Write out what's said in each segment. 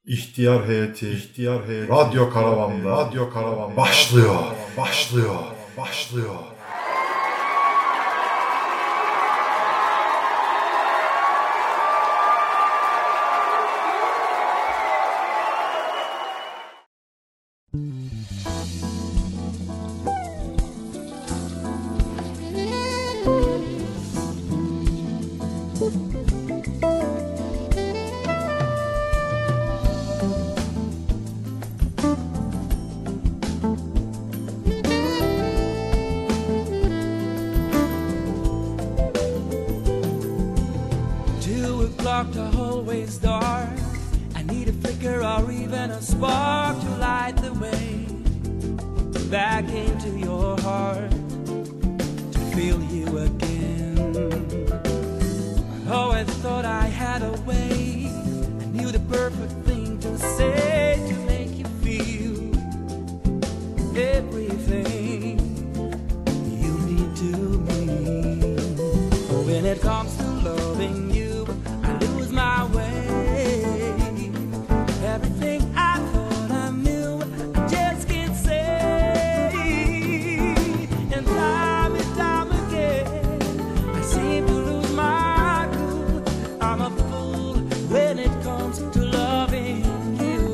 İhtiyar heyeti, Radyo Karavan'da başlıyor. The hallway's dark. I need a flicker or even a spark to light the way back into your heart, to feel you again. Oh, I thought I had a way. I knew the perfect thing to say to make you feel everything you need to me. Oh, when it comes to loving you, my way. Everything I thought I knew, I just can't say. And time again, I seem to lose my cool. I'm a fool when it comes to loving you.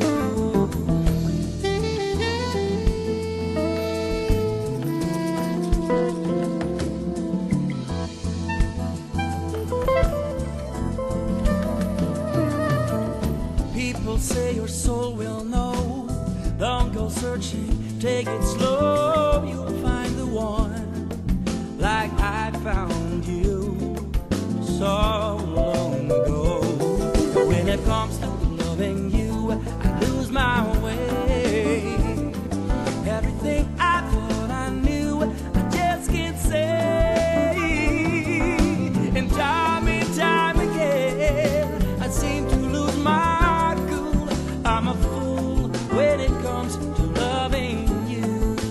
People say your soul will know. Don't go searching, take it slow. You'll find the one like I found you so long ago. But when it comes to loving you, I lose my way. Everything I thought I knew, I just can't say. And time again, I seem to lose my. I'm a fool when it comes to loving you.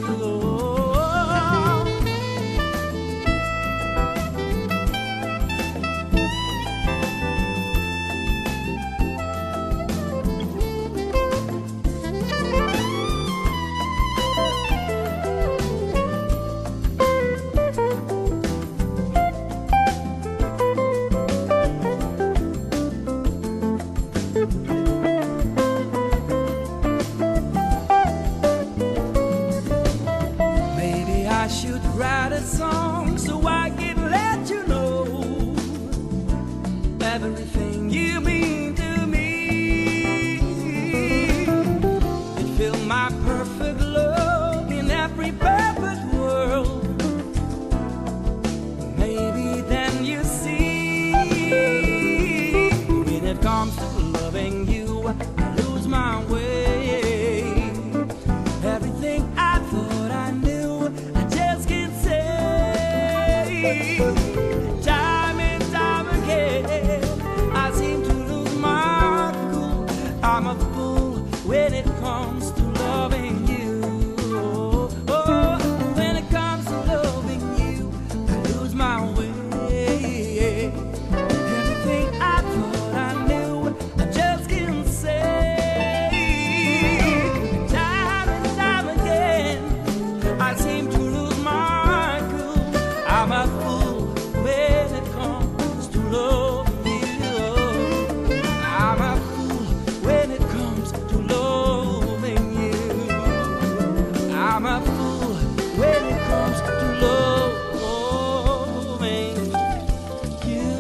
I should write a song so I can let you know everything you mean to me. It feel my perfect love in every perfect world. Maybe then you see, when it comes to loving you, I lose my way. Everything I thought I knew, time and time again, I seem to lose my cool. I'm a fool when it comes to loving you. Oh, when it comes to loving you, I lose my way. Everything I thought I knew, I just can't say. Time and time again, I seem to lose my cool. I'm a fool when it comes to loving you. I'm a fool when it comes to loving you. I'm a fool when it comes to loving you.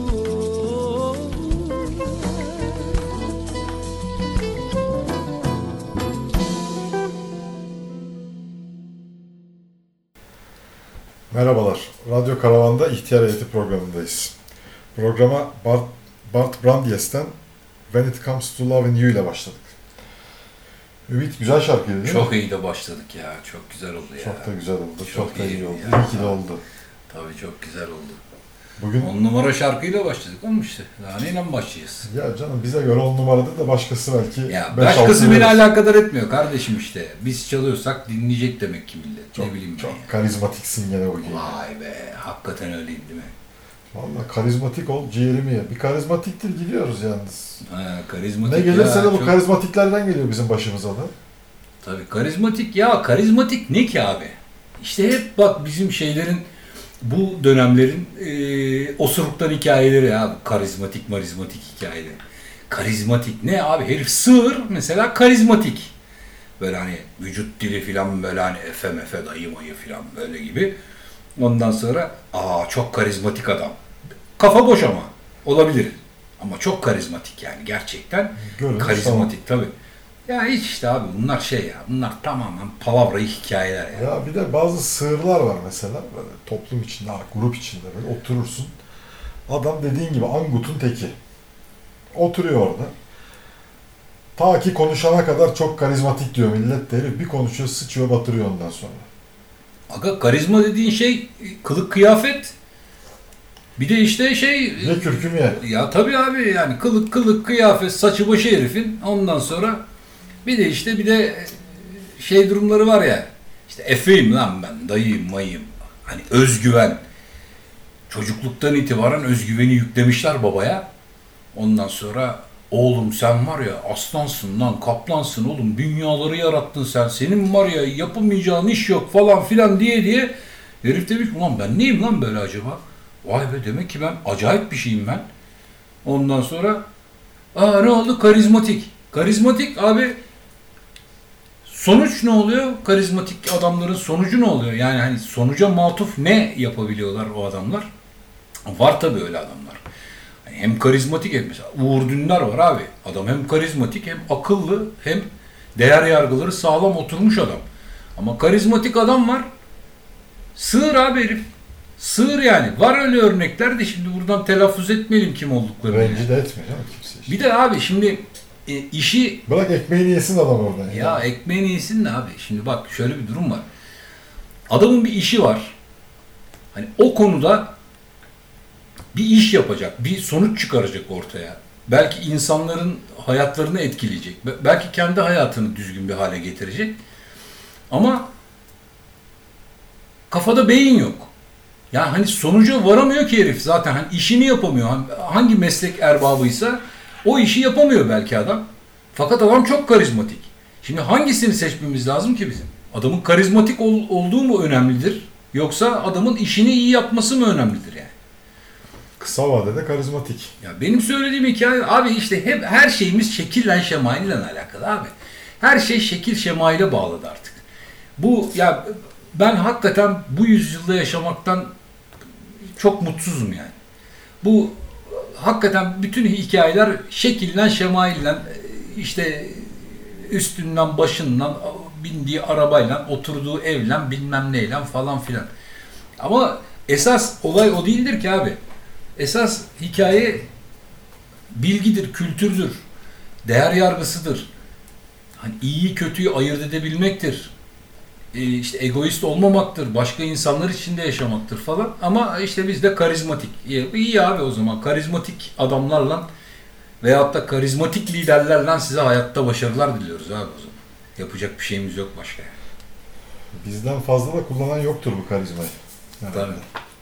Merhabalar, Radyo Karavan'da İhtiyar Heyeti programındayız. Programa Bart Brandies'ten When It Comes to Loving You ile başladık. Ümit, güzel şarkıydı değil mi? Çok iyi de başladık ya, çok güzel oldu ya. Çok da güzel oldu, çok da iyi oldu. Ya. İyi ki de oldu. Tabii çok güzel oldu. Bugün 10 numara şarkıyla başladık oğlum işte. Daha neyle başlayacağız? Ya canım bize göre 10 numaradır da başkası belki Ya 5-6 başkası beni alakadar etmiyor kardeşim işte. Biz çalıyorsak dinleyecek demek ki millet. Çok, ne bileyim çok ben ya. karizmatiksin gene bugün. Vay be, hakikaten öyleyim değil mi? Vallahi karizmatik ol, ciğerimi ye. Bir karizmatiktir gidiyoruz yalnız. Karizmatik Ne gelirse ya, de bu çok... karizmatiklerden geliyor bizim başımıza da. Tabii karizmatik ya, karizmatik ne ki abi? İşte hep bak bizim şeylerin, bu dönemlerin osuruktan hikayeleri abi, karizmatik hikayeleri. Karizmatik ne abi? Herif sığır mesela, karizmatik. Böyle hani vücut dili filan böyle hani efe dayı mayı filan böyle gibi. Ondan sonra çok karizmatik adam. Kafa boş ama olabilir. Ama çok karizmatik yani gerçekten. Görünüş karizmatik tabii. Ya hiç işte abi bunlar şey ya, bunlar tamamen palavrayı hikayeler ya. Ya bir de bazı sığırlar var mesela, böyle toplum içinde, grup içinde böyle oturursun. Adam dediğin gibi angutun teki. Oturuyor orada. Ta ki konuşana kadar çok karizmatik diyor millet de, herif bir konuşuyor, sıçıyor, batırıyor ondan sonra. Aga karizma dediğin şey kılık kıyafet. Bir de işte şey... Ne kürküm ye. Ya tabii abi yani kılık kıyafet, saçı başı herifin. Ondan sonra bir de şey durumları var ya. İşte efeyim lan ben, dayıyım mayım. Hani özgüven. Çocukluktan itibaren özgüveni yüklemişler babaya. Ondan sonra oğlum sen var ya aslansın lan, kaplansın oğlum, dünyaları yarattın sen. Senin var ya yapamayacağın iş yok falan filan diye. Herif demiş ulan ben neyim lan böyle acaba? Vay be, demek ki ben acayip bir şeyim ben. Ondan sonra ne oldu? Karizmatik. Karizmatik abi, sonuç ne oluyor? Karizmatik adamların sonucu ne oluyor? Yani hani sonuca matuf ne yapabiliyorlar o adamlar? Var tabii öyle adamlar. Yani hem karizmatik hem mesela Uğur Dündar var abi. Adam hem karizmatik hem akıllı hem değer yargıları sağlam oturmuş adam. Ama karizmatik adam var. Sığır abi herif. Sığır yani. Var öyle örnekler de şimdi buradan telaffuz etmeyelim kim olduklarını. Rencide etmiyor değil mi kimse işte. Bir de abi şimdi işi... Bırak ekmeğini yesin adam oradan. Ya ekmeğini yesin de abi. Şimdi bak şöyle bir durum var. Adamın bir işi var. Hani o konuda bir iş yapacak. Bir sonuç çıkaracak ortaya. Belki insanların hayatlarını etkileyecek. Belki kendi hayatını düzgün bir hale getirecek. Ama kafada beyin yok. Yani hani sonuca varamıyor ki herif zaten. Hani işini yapamıyor. Hangi meslek erbabıysa o işi yapamıyor belki adam. Fakat adam çok karizmatik. Şimdi hangisini seçmemiz lazım ki bizim? Adamın karizmatik olduğu mu önemlidir? Yoksa adamın işini iyi yapması mı önemlidir yani? Kısa vadede karizmatik. Ya benim söylediğim hikaye abi işte hep her şeyimiz şekille şemaille alakalı abi. Her şey şekil şemaile bağladı artık. Bu ya ben hakikaten bu yüzyılda yaşamaktan çok mutsuzum yani. Bu hakikaten bütün hikayeler şekillen şemaillen işte üstünden başından bindiği arabayla oturduğu evle bilmem neyle falan filan. Ama esas olay o değildir ki abi. Esas hikaye bilgidir, kültürdür, değer yargısıdır. Hani iyiyi kötüyü ayırt edebilmektir. İşte egoist olmamaktır, başka insanlar içinde yaşamaktır falan. Ama işte bizde karizmatik. İyi abi o zaman karizmatik adamlarla veyahut da karizmatik liderlerle size hayatta başarılar diliyoruz abi o zaman. Yapacak bir şeyimiz yok başka. Bizden fazla da kullanan yoktur bu karizmayı. Yani tabii.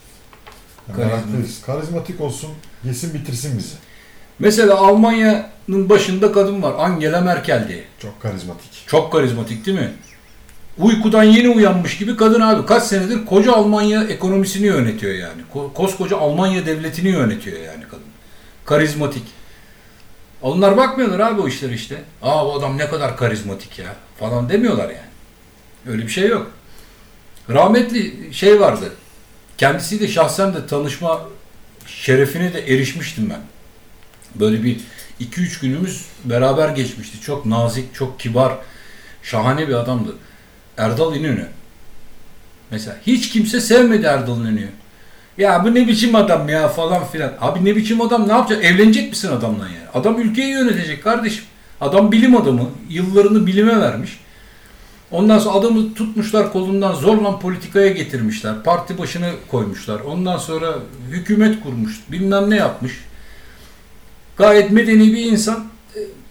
Meraklıyız. Karizmatik olsun, yesin bitirsin bizi. Mesela Almanya'nın başında kadın var, Angela Merkel diye. Çok karizmatik. Çok karizmatik değil mi? Uykudan yeni uyanmış gibi kadın abi. Kaç senedir koca Almanya ekonomisini yönetiyor yani. Koskoca Almanya devletini yönetiyor yani kadın. Karizmatik. Onlar bakmıyorlar abi o işler işte. Bu adam ne kadar karizmatik ya falan demiyorlar yani. Öyle bir şey yok. Rahmetli şey vardı. Kendisiyle şahsen de tanışma şerefine de erişmiştim ben. Böyle bir 2-3 günümüz beraber geçmişti. Çok nazik, çok kibar, şahane bir adamdı. Erdal İnönü. Mesela hiç kimse sevmedi Erdal İnönü'yü. Ya bu ne biçim adam ya falan filan. Abi ne biçim adam, ne yapacak? Evlenecek misin adamla yani? Adam ülkeyi yönetecek kardeşim. Adam bilim adamı. Yıllarını bilime vermiş. Ondan sonra adamı tutmuşlar kolundan zorla politikaya getirmişler. Parti başına koymuşlar. Ondan sonra hükümet kurmuş. Bilmem ne yapmış. Gayet medeni bir insan.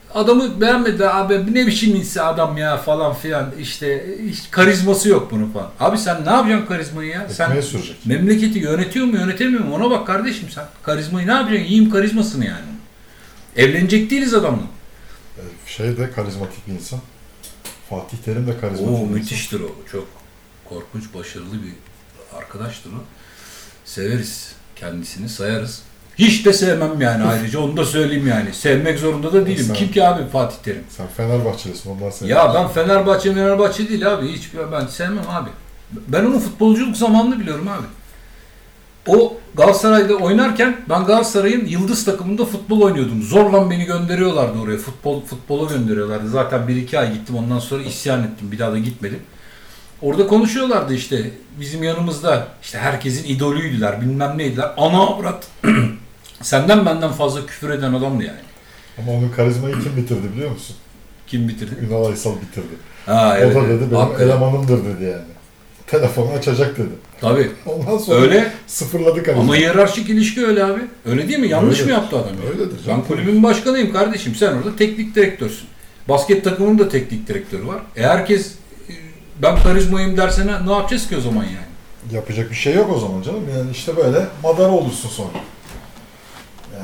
adamı beğenmedi abi, ne biçim insan adam ya falan filan, işte hiç karizması yok bunun falan. Abi sen ne yapacaksın karizmayı ya? Sen Ekmeğe sürecek. memleketi yönetiyor mu yönetemiyor mu ona bak kardeşim sen. Karizmayı ne yapacaksın? Yiyeyim karizmasını yani. Evlenecek değiliz adamla. Şey de karizmatik bir insan. Fatih Terim de karizmatik bir insan. Müthiştir o. Çok korkunç, başarılı bir arkadaştır o. Severiz kendisini, sayarız. Hiç de sevmem yani ayrıca, onu da söyleyeyim yani. Sevmek zorunda da değilim. Sen- Kim ki abi Fatih Terim? Sen Fenerbahçelisin ondan sonra. Ya ben Fenerbahçe değil abi. Hiç ben sevmem abi. Ben onun futbolculuk zamanını biliyorum abi. O Galatasaray'da oynarken ben Galatasaray'ın yıldız takımında futbol oynuyordum. Zorla beni gönderiyorlardı oraya. Futbola gönderiyorlardı. Zaten 1-2 ay gittim. Ondan sonra isyan ettim. Bir daha da gitmedim. Orada konuşuyorlardı işte. Bizim yanımızda işte herkesin idolüydüler. Bilmem neydiler. Ana avrat. Senden benden fazla küfür eden adamdı yani. Ama onun karizmayı kim bitirdi biliyor musun? Kim bitirdi? Ünal Aysal bitirdi. Ha, O da dedi benim hakikaten. elemanımdır dedi yani. Telefonu açacak dedi. Tabii. Ondan sonra Öyle. sıfırladı karizmayı. Ama hiyerarşik ilişki öyle abi. Öyle değil mi? Yanlış Öyledir. mı yaptı adam? Ya? Öyledir Ben canım. kulübün başkanıyım kardeşim. Sen orada teknik direktörsün. Basket takımının da teknik direktörü var. Herkes ben karizmayım derse ne yapacağız ki o zaman yani? Yapacak bir şey yok o zaman canım. Yani işte böyle madara olursun sonra. Yani.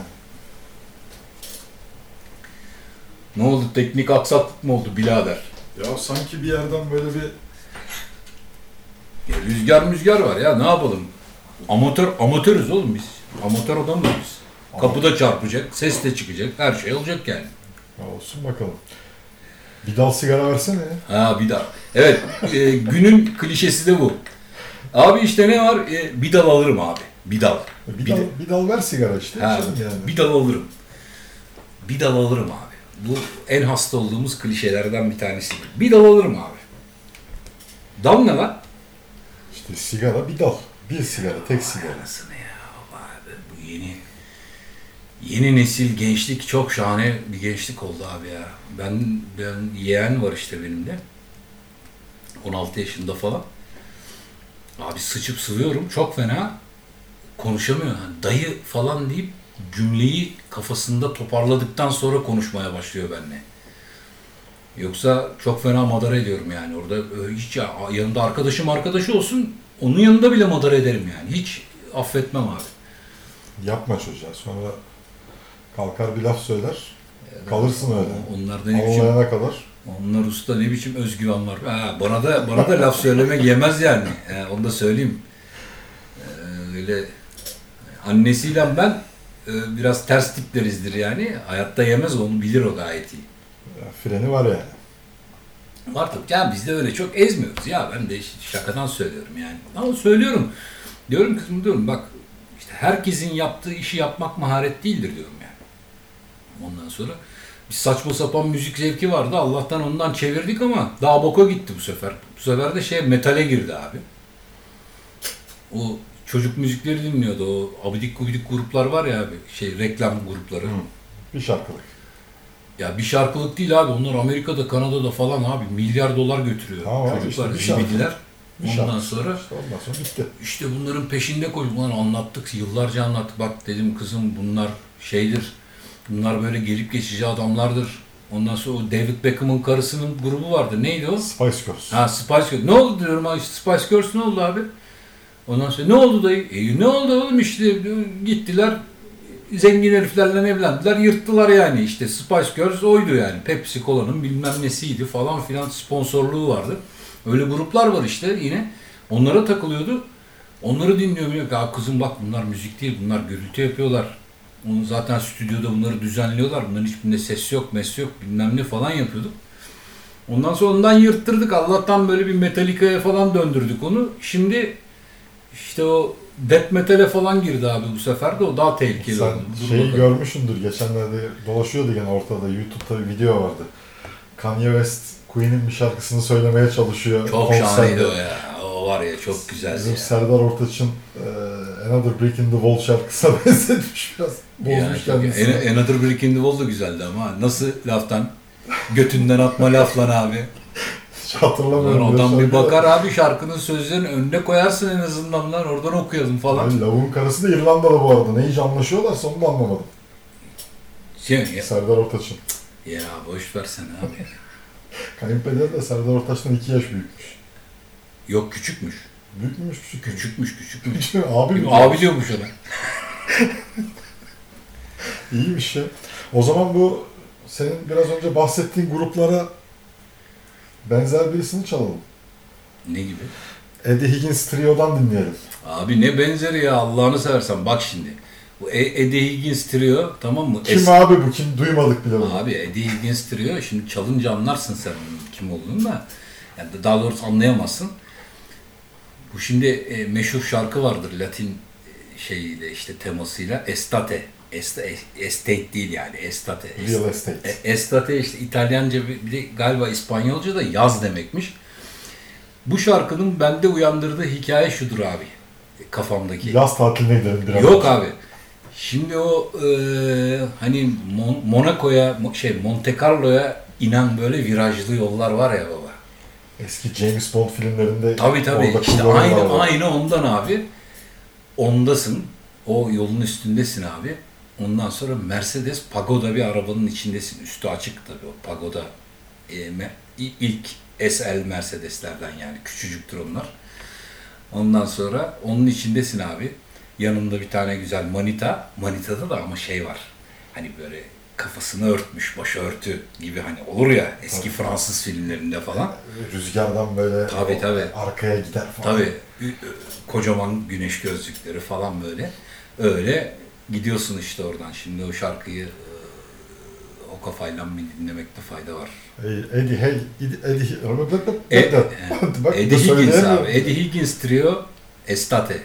Ne oldu? Teknik aksaklık mı oldu birader? Ya sanki bir yerden böyle bir Ya rüzgar var ya, ne yapalım? Amatörüz oğlum biz. Amatör adamız biz. Kapıda çarpacak, ses de çıkacak, her şey olacak yani. ya olsun bakalım. Bir dal sigara versene ya. Ha bir daha. Evet, günün klişesi de bu. Abi işte ne var? Bir dal alırım abi. Bir dal. Bir dal ver sigara işte. Ha, içelim yani. bir dal alırım. Bir dal alırım abi. Bu en hasta olduğumuz klişelerden bir tanesi. Bir dal alırım abi. Dal ne lan? İşte sigara bir dal. Bir sigara, tek sigara. Anasını ya abi. Bu yeni nesil gençlik çok şahane bir gençlik oldu abi ya. Ben yeğen var işte benim de. 16 yaşında falan. Abi sıçıp sıvıyorum. Çok fena. Konuşamıyor. Yani dayı falan deyip cümleyi kafasında toparladıktan sonra konuşmaya başlıyor benimle. Yoksa çok fena madara ediyorum yani. Orada hiç yanında arkadaşı olsun, onun yanında bile madara ederim yani. Hiç affetmem abi. Yapma çocuğa. Sonra kalkar bir laf söyler. Kalırsın öyle. Onlar da ne biçim, Ağlayana kadar. onlar usta ne biçim özgüven var. Ha, bana da laf söylemek yemez yani. Onu da söyleyeyim. Öyle annesiyle ben biraz ters tiplerizdir yani. Hayatta yemez, onu bilir o gayet iyi. Ya, freni var yani. Var tabii. Yani biz de öyle çok ezmiyoruz ya. Ben de şakadan söylüyorum yani. Ama söylüyorum. Diyorum kızım, diyorum bak işte herkesin yaptığı işi yapmak maharet değildir diyorum yani. Ondan sonra bir saçma sapan müzik zevki vardı. Allah'tan ondan çevirdik ama daha boka gitti bu sefer. Bu sefer de metale girdi abi. O çocuk müzikleri dinliyordu. O abidik gubidik gruplar var ya abi. Reklam grupları. Bir şarkılık. Ya bir şarkılık değil abi. Onlar Amerika'da, Kanada'da falan abi milyar dolar götürüyor. Tamam abi, Çocuklar, işte bir şarkı. zibidiler. Bir Ondan şarkı. sonra Ondan sonra bitti. işte bunların peşinde koyduk. Lan anlattık, yıllarca anlattık. Bak dedim kızım bunlar şeydir. Bunlar böyle gelip geçici adamlardır. Ondan sonra o David Beckham'ın karısının grubu vardı. Neydi o? Spice Girls. Ha Spice Girls. Ne oldu diyorum abi. Spice Girls ne oldu abi? Ondan sonra ne oldu dayı? Ne oldu oğlum işte gittiler. Zengin heriflerle evlendiler, yırttılar yani işte Spice Girls oydu yani. Pepsi Cola'nın bilmem nesiydi falan filan, sponsorluğu vardı. Öyle gruplar var işte yine. Onlara takılıyordu. Onları dinliyor. Ya kızım bak bunlar müzik değil, bunlar gürültü yapıyorlar. Onu zaten stüdyoda bunları düzenliyorlar. Bunların hiçbirinde ses yok, mes yok, bilmem ne falan yapıyorduk. Ondan sonra ondan yırttırdık. Allah'tan böyle bir Metallica'ya falan döndürdük onu. Şimdi işte o death metal'e falan girdi abi bu sefer de, o daha tehlikeli Sen oldu. şeyi görmüşsündür, geçenlerde dolaşıyordu gene ortada, YouTube'da bir video vardı. Kanye West Queen'in bir şarkısını söylemeye çalışıyor. Çok konserde. şahaneydi o ya. O var ya çok güzeldi Bizim ya. Serdar Ortaç'ın Another Brick in the Wall şarkısına benzetmiş biraz. Yani Bozmuş çok, kendisini. Another Brick in the Wall da güzeldi ama nasıl laftan? Götünden atma laf lan abi. Hiç hatırlamıyorum. Lan adam böyle bir şarkıyı. bakar abi, şarkının sözlerini önüne koyarsın en azından lan, oradan okuyalım falan. Abi lavuğun karısı da İrlandalı bu arada. Ne iyice anlaşıyorlarsa onu da anlamadım. Şey, ya, Serdar Ortaç'ın. Ya boş versene abi. Kayınpeder de Serdar Ortaç'tan 2 yaş büyükmüş. Yok küçükmüş. Büyük müymüş küçük mü? Küçükmüş. Abi mi? Abi diyormuş ona. İyiymiş ya. O zaman bu senin biraz önce bahsettiğin gruplara benzer birisini çalalım. Ne gibi? Eddie Higgins Trio'dan dinleyelim. Abi ne benzeri ya Allah'ını seversen bak şimdi. Bu Eddie Higgins Trio tamam mı? Kim abi bu? Kim? Duymadık bile bunu. Abi Eddie Higgins Trio şimdi çalınca anlarsın sen onun kim olduğunu da. Yani daha doğrusu anlayamazsın. Bu şimdi meşhur şarkı vardır Latin şeyiyle işte temasıyla Estate. Estate değil yani Estate. Real Estate. Estate işte İtalyanca bir de galiba İspanyolca da yaz demekmiş. Bu şarkının bende uyandırdığı hikaye şudur abi kafamdaki. Yaz tatiline gidelim biraz. Yok abi. Şimdi o hani Monaco'ya Monte Carlo'ya inen böyle virajlı yollar var ya baba. Eski James Bond filmlerinde Tabii orada işte kullanıyorlar. aynı ondan abi. Ondasın. O yolun üstündesin abi. Ondan sonra Mercedes Pagoda bir arabanın içindesin. Üstü açık tabii o Pagoda. İlk SL Mercedeslerden yani. Küçücüktür onlar. Ondan sonra onun içindesin abi. Yanında bir tane güzel manita. Manitada da ama şey var. Hani böyle kafasını örtmüş, başörtü gibi hani olur ya eski Tabii. Fransız filmlerinde falan. Rüzgardan böyle Tabii. arkaya gider falan. Tabii. Kocaman güneş gözlükleri falan böyle. Öyle gidiyorsun işte oradan. Şimdi o şarkıyı o kafayla dinlemekte fayda var. Eddie Bak, Eddie Higgins söyleyemiyorum. abi. Eddie Higgins Trio Estate.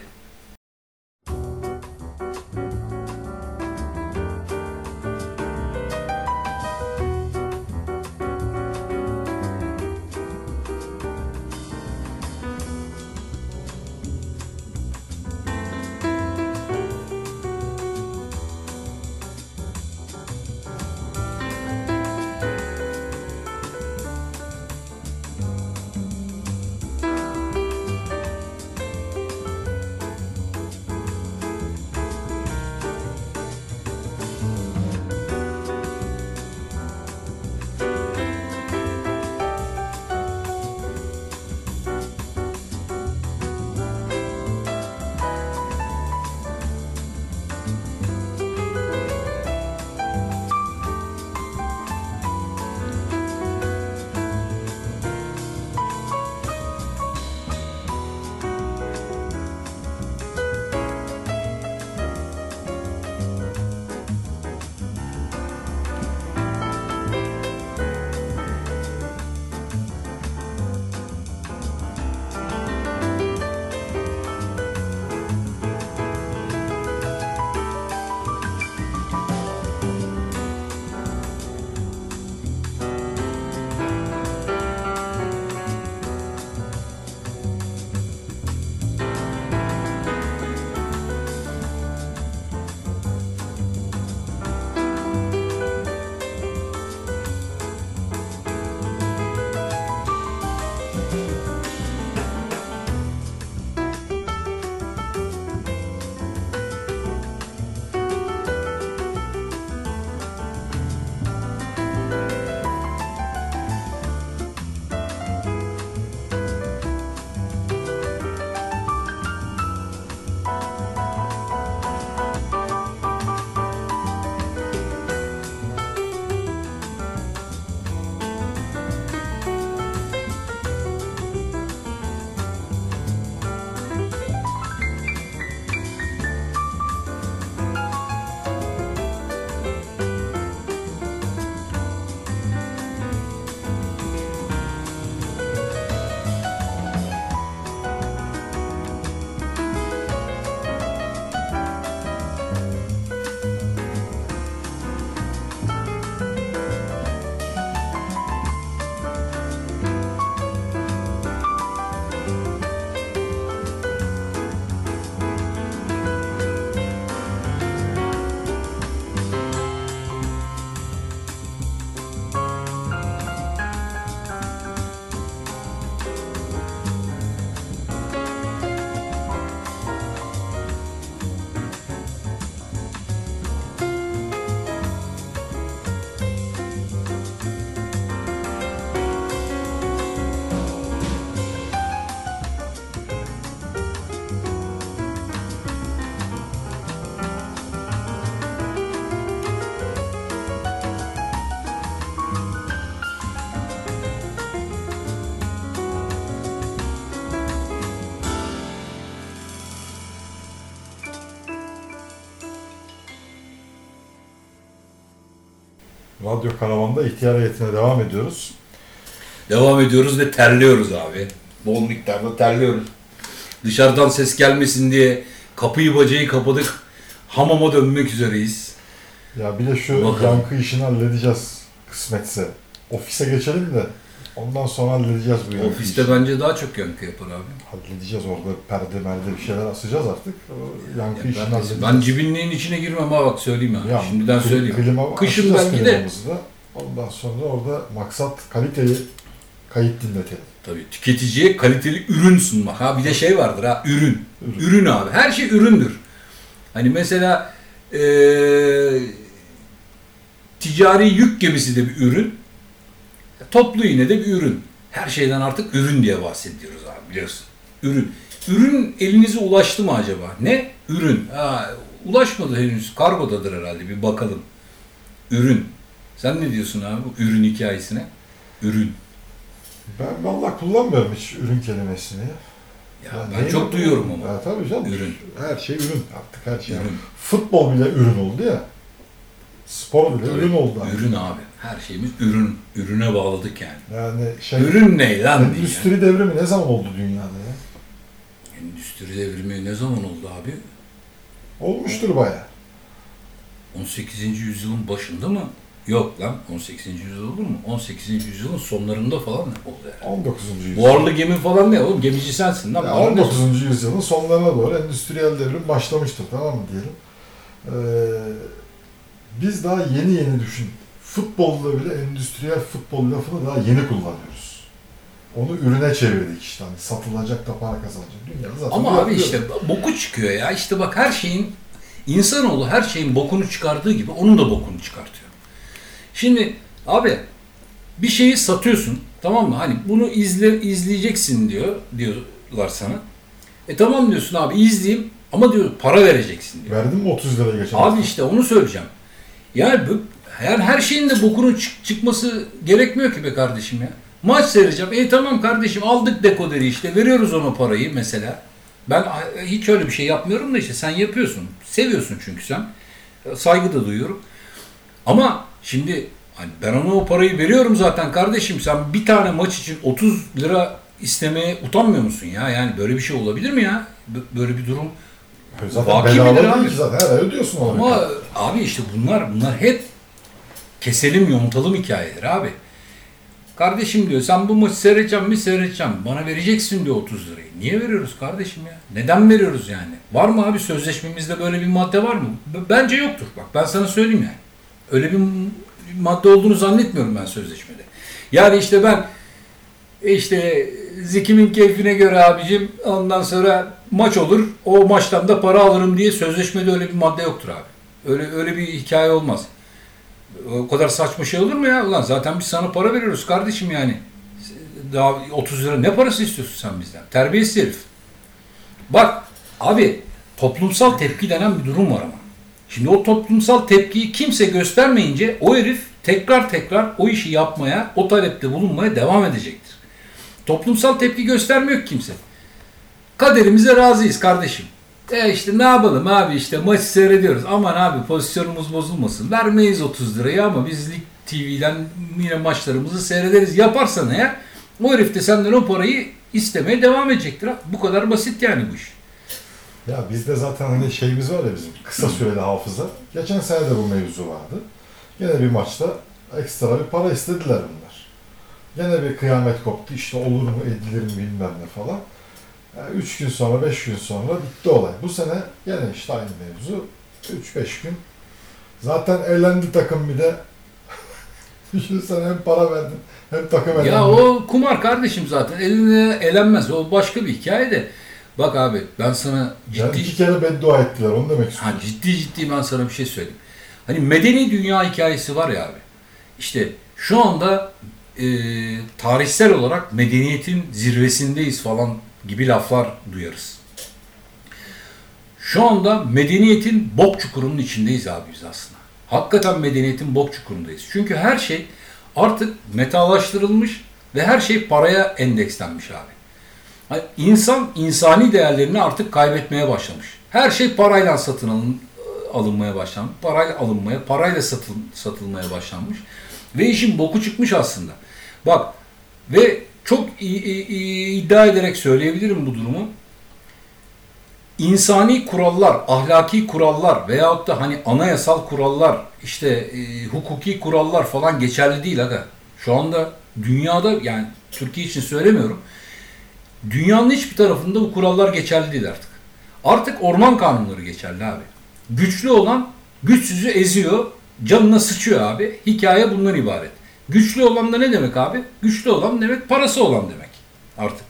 Radyo Karavan'da ihtiyar heyetine devam ediyoruz. Devam ediyoruz ve terliyoruz abi. Bol miktarda terliyoruz. Dışarıdan ses gelmesin diye kapıyı bacayı kapadık. Hamama dönmek üzereyiz. Ya bir de şu Bakalım. yankı işini halledeceğiz kısmetse. Ofise geçelim de ondan sonra halledeceğiz bu yankı Ofiste işini. bence daha çok yankı yapar abi. Halledeceğiz orada perde merde bir şeyler asacağız artık. O yankı işini halledeceğiz. Ben cibinliğin içine girmem ha bak söyleyeyim ha. Ya, Şimdiden söyleyeyim. Klima Kışın açacağız belki de. klimamızı da. Ondan sonra orada maksat kaliteyi kayıt dinletelim. Tabii tüketiciye kaliteli ürün sunmak. Ha bir de şey vardır ha ürün. Ürün. Ürün abi. Her şey üründür. Hani mesela ticari yük gemisi de bir ürün. Toplu iğne de bir ürün. Her şeyden artık ürün diye bahsediyoruz abi biliyorsun. Ürün. Ürün elinize ulaştı mı acaba? Ne? Ürün. Ha, ulaşmadı henüz. Kargodadır herhalde. Bir bakalım. Ürün. Sen ne diyorsun abi bu ürün hikayesine? Ürün. Ben vallahi kullanmıyorum hiç ürün kelimesini. Ya Yani ben çok duyuyorum ama. Ya, tabii canım. Ürün. Her şey ürün artık her şey. Ürün. Futbol bile ürün oldu ya. Spor bile Tabii, ürün oldu. Abi. Ürün abi. Her şeyimiz ürün. Ürüne bağladık yani. Yani Ürün ne lan? endüstri devrimi ne zaman oldu dünyada ya? Endüstri devrimi ne zaman oldu abi? Olmuştur bayağı. 18. yüzyılın başında mı? Yok lan 18. yüzyıl olur mu? 18. yüzyılın sonlarında falan oldu yani. 19. yüzyıl. Buharlı gemi falan ne oğlum? Gemici sensin lan. Ya Bana ne 19. yüzyılın sonlarına doğru endüstriyel devrim başlamıştır, tamam mı diyelim. Biz daha yeni düşün. Futbolda bile endüstriyel futbol lafını daha yeni kullanıyoruz. Onu ürüne çevirdik işte. Hani satılacak da para kazanacak. Dünyada zaten Ama bu abi yapıyor. işte boku çıkıyor ya. İşte bak her şeyin insanoğlu her şeyin bokunu çıkardığı gibi onun da bokunu çıkartıyor. Şimdi abi bir şeyi satıyorsun, tamam mı? Hani bunu izleyeceksin diyorlar sana. Tamam diyorsun abi izleyeyim ama diyor para vereceksin diyor. Verdin mi 30 liraya geçen Abi hafta? işte onu söyleyeceğim. Yani her şeyin de bokunun çıkması gerekmiyor ki be kardeşim ya. Maç seyredeceğim. Tamam kardeşim aldık dekoderi işte veriyoruz ona parayı mesela. Ben hiç öyle bir şey yapmıyorum da işte sen yapıyorsun. Seviyorsun çünkü sen. Saygı da duyuyorum. Ama şimdi hani ben ona o parayı veriyorum zaten kardeşim. Sen bir tane maç için 30 lira istemeye utanmıyor musun ya? Yani böyle bir şey olabilir mi ya? Böyle bir durum. Zaten Vaki bedava midir değil abi? ki zaten. Her ay ödüyorsun ona. Ama abi işte bunlar hep keselim yontalım hikayeler abi. Kardeşim diyor sen bu maçı seyredeceğim mi seyredeceğim. Bana vereceksin diyor 30 lirayı. Niye veriyoruz kardeşim ya? Neden veriyoruz yani? Var mı abi sözleşmemizde böyle bir madde var mı? Bence yoktur. Bak ben sana söyleyeyim yani. Öyle bir madde olduğunu zannetmiyorum ben sözleşmede. Yani işte ben Zikimin keyfine göre abicim ondan sonra maç olur. O maçtan da para alırım diye sözleşmede öyle bir madde yoktur abi. Öyle bir hikaye olmaz. O kadar saçma şey olur mu ya? Ulan zaten biz sana para veriyoruz kardeşim yani. Daha 30 lira ne parası istiyorsun sen bizden? Terbiyesiz herif. Bak abi toplumsal tepki denen bir durum var ama. Şimdi o toplumsal tepkiyi kimse göstermeyince o herif tekrar o işi yapmaya, o talepte bulunmaya devam edecektir. Toplumsal tepki göstermiyor ki kimse. Kaderimize razıyız kardeşim. İşte ne yapalım abi işte maçı seyrediyoruz. Aman abi pozisyonumuz bozulmasın. Vermeyiz 30 lirayı ama biz Lig TV'den yine maçlarımızı seyrederiz. Yaparsan eğer o herif de senden o parayı istemeye devam edecektir. Bu kadar basit yani bu iş. Ya bizde zaten hani şeyimiz var ya bizim kısa süreli hafıza. Geçen sene de bu mevzu vardı. Gene bir maçta ekstra bir para istediler bunlar. Gene bir kıyamet koptu. İşte olur mu edilir mi bilmem ne falan. 3 gün sonra 5 gün sonra bitti olay. Bu sene gene işte aynı mevzu. 3-5 gün. Zaten eğlendi takım bir de. Düşünsene hem para verdin hem takım eğlendi. Ya o kumar kardeşim zaten. Eline elenmez. O başka bir hikaye de. Bak abi ben sana Yani 2 kere beddua ettiler onu demek istiyorum. ciddi ben sana bir şey söyleyeyim. Hani medeni dünya hikayesi var ya abi. İşte şu anda tarihsel olarak medeniyetin zirvesindeyiz falan gibi laflar duyarız. Şu anda medeniyetin bok çukurunun içindeyiz abi biz aslında. Hakikaten medeniyetin bok çukurundayız. Çünkü her şey artık metalaştırılmış ve her şey paraya endekslenmiş abi. Yani insani değerlerini artık kaybetmeye başlamış. Her şey parayla satın alınmaya başlanmış. Parayla satılmaya başlanmış. Ve işin boku çıkmış aslında. Bak ve çok iddia ederek söyleyebilirim bu durumu. İnsani kurallar, ahlaki kurallar veyahut da hani anayasal kurallar, işte hukuki kurallar falan geçerli değil aga. Şu anda dünyada, yani Türkiye için söylemiyorum, dünyanın hiçbir tarafında bu kurallar geçerli değil artık. Artık orman kanunları geçerli abi. Güçlü olan güçsüzü eziyor, canına sıçıyor abi. Hikaye bundan ibaret. Güçlü olan da ne demek abi? Güçlü olan demek parası olan demek artık.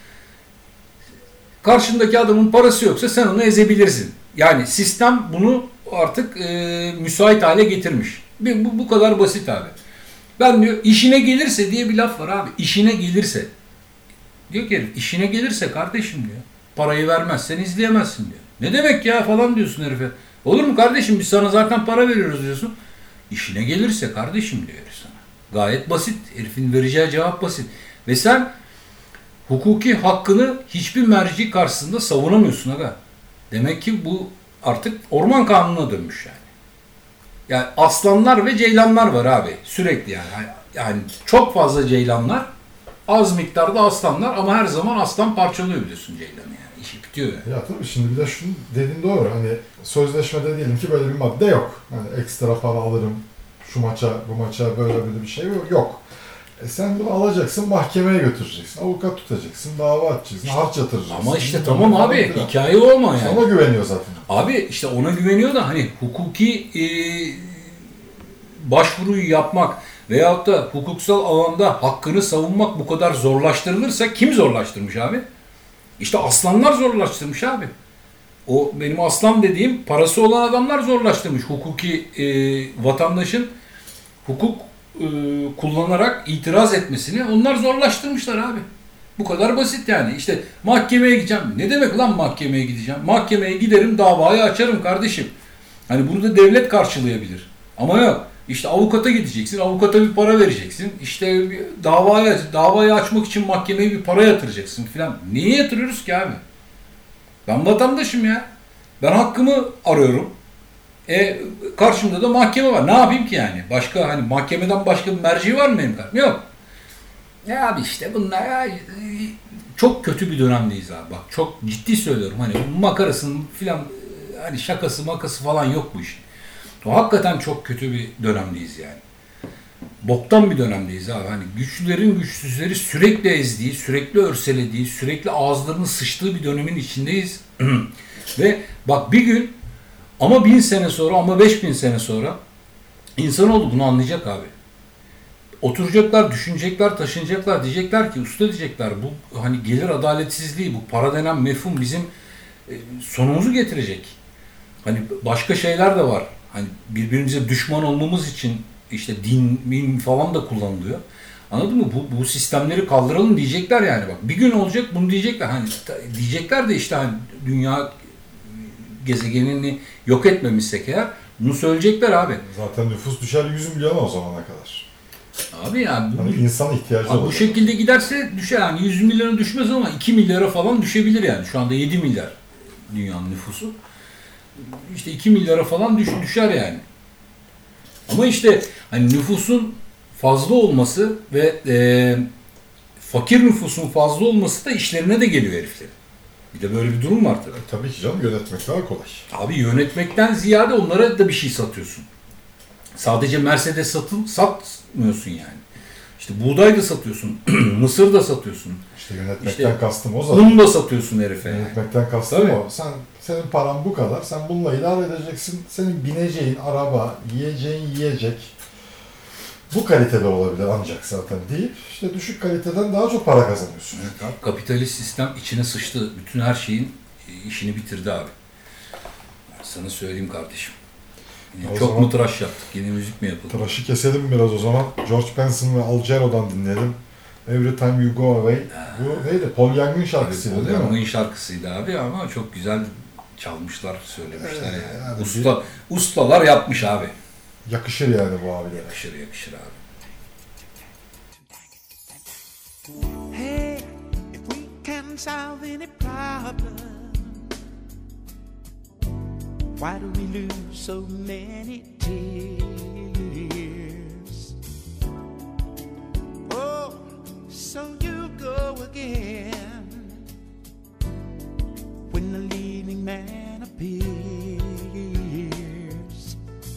Karşındaki adamın parası yoksa sen onu ezebilirsin. Yani sistem bunu artık müsait hale getirmiş. Bu kadar basit abi. Ben diyor işine gelirse diye bir laf var abi. İşine gelirse. Diyor ki herif işine gelirse kardeşim diyor. Parayı vermezsen izleyemezsin diyor. Ne demek ya falan diyorsun herife. Olur mu kardeşim biz sana zaten para veriyoruz diyorsun. İşine gelirse kardeşim diyor herif sana. Gayet basit. Herifin vereceği cevap basit. Ve sen hukuki hakkını hiçbir merci karşısında savunamıyorsun aga. Demek ki bu artık orman kanununa dönmüş yani. Yani aslanlar ve ceylanlar var abi. Sürekli yani. Yani çok fazla ceylanlar, az miktarda aslanlar ama her zaman aslan parçalıyor biliyorsun ceylanı yani. İşi bitiyor yani. Ya tabii şimdi bir de şunu dediğin doğru. Hani sözleşmede diyelim ki böyle bir madde yok. Hani ekstra para alırım, şu maça, bu maça böyle bir şey yok. Sen bunu alacaksın, mahkemeye götüreceksin, avukat tutacaksın, dava açacaksın, harç yatıracaksın. Ama işte tamam abi, hikaye olma yani. Ona güveniyor zaten. Abi işte ona güveniyor da hani hukuki başvuruyu yapmak veyahut da hukuksal alanda hakkını savunmak bu kadar zorlaştırılırsa kim zorlaştırmış abi? İşte aslanlar zorlaştırmış abi. O benim aslan dediğim parası olan adamlar zorlaştırmış hukuki vatandaşın hukuk kullanarak itiraz etmesini onlar zorlaştırmışlar abi. Bu kadar basit yani. İşte mahkemeye gideceğim. Ne demek lan mahkemeye gideceğim? Mahkemeye giderim, davayı açarım kardeşim. Hani bunu da devlet karşılayabilir. Ama yok. İşte avukata gideceksin. Avukata bir para vereceksin. İşte davayı açmak için mahkemeye bir para yatıracaksın filan. Niye yatırıyoruz ki abi? Ben vatandaşım ya. Ben hakkımı arıyorum. Karşımda da mahkeme var. Ne yapayım ki yani? Başka hani mahkemeden başka bir merci var mı benim karşımda? Yok. Ya abi işte bunlar ya, çok kötü bir dönemdeyiz abi. Bak çok ciddi söylüyorum. Hani makarasının filan hani şakası makası falan yok bu işin. O hakikaten çok kötü bir dönemdeyiz yani. Boktan bir dönemdeyiz abi. Hani güçlülerin güçsüzleri sürekli ezdiği, sürekli örselediği, sürekli ağızlarının sıçtığı bir dönemin içindeyiz. Ve bak bir gün ama 1000 sene sonra ama 5000 sene sonra insanoğlu bunu anlayacak abi. Oturacaklar, düşünecekler, taşınacaklar, diyecekler ki usta diyecekler bu hani gelir adaletsizliği, bu para denen mefhum bizim sonumuzu getirecek. Hani başka şeyler de var. Hani birbirimize düşman olmamız için işte din falan da kullanılıyor. Anladın mı? Bu sistemleri kaldıralım diyecekler yani bak. Bir gün olacak bunu diyecekler. Hani diyecekler de işte hani dünya gezegenini yok etmemişsek eğer bunu söyleyecekler abi. Zaten nüfus düşer 100 milyona o zamana kadar. Abi ya hani insan ihtiyacı abi bu şekilde giderse düşer yani 100 milyona düşmez ama 2 milyara falan düşebilir yani. Şu anda 7 milyar dünyanın nüfusu. İşte 2 milyara falan düşer yani. Ama işte hani nüfusun fazla olması ve fakir nüfusun fazla olması da işlerine de geliyor heriflerin. Bir de böyle bir durum var tabii. Tabii ki canım yönetmek daha kolay. Abi yönetmekten ziyade onlara da bir şey satıyorsun. Sadece Mercedes satmıyorsun yani. İşte buğday da satıyorsun, mısır da satıyorsun. İşte yönetmekten kastım o zaten. Un da satıyorsun herife. Yönetmekten kastım o. Senin paran bu kadar, sen bununla idare edeceksin. Senin bineceğin araba, yiyeceğin yiyecek bu kalitede olabilir ancak zaten deyip işte düşük kaliteden daha çok para kazanıyorsun. Evet abi, kapitalist sistem içine sıçtı. Bütün her şeyin işini bitirdi abi. Sana söyleyeyim kardeşim. Çok mu tıraş yaptık? Yine müzik mi yapıldı? Tıraşı keselim biraz o zaman. George Benson ve Al Jarreau'dan dinleyelim. Every Time You Go Away. Bu neydi? Paul Young'ın şarkısıydı değil mi? Paul Young'ın şarkısıydı abi ama çok güzel çalmışlar, söylemişler yani. Ustalar yapmış abi. Yakışır yani bu abiler. Yakışır abi. Hey, if we can solve any problem, Why do we lose so many tears? Oh, so you go again when the leading man appears.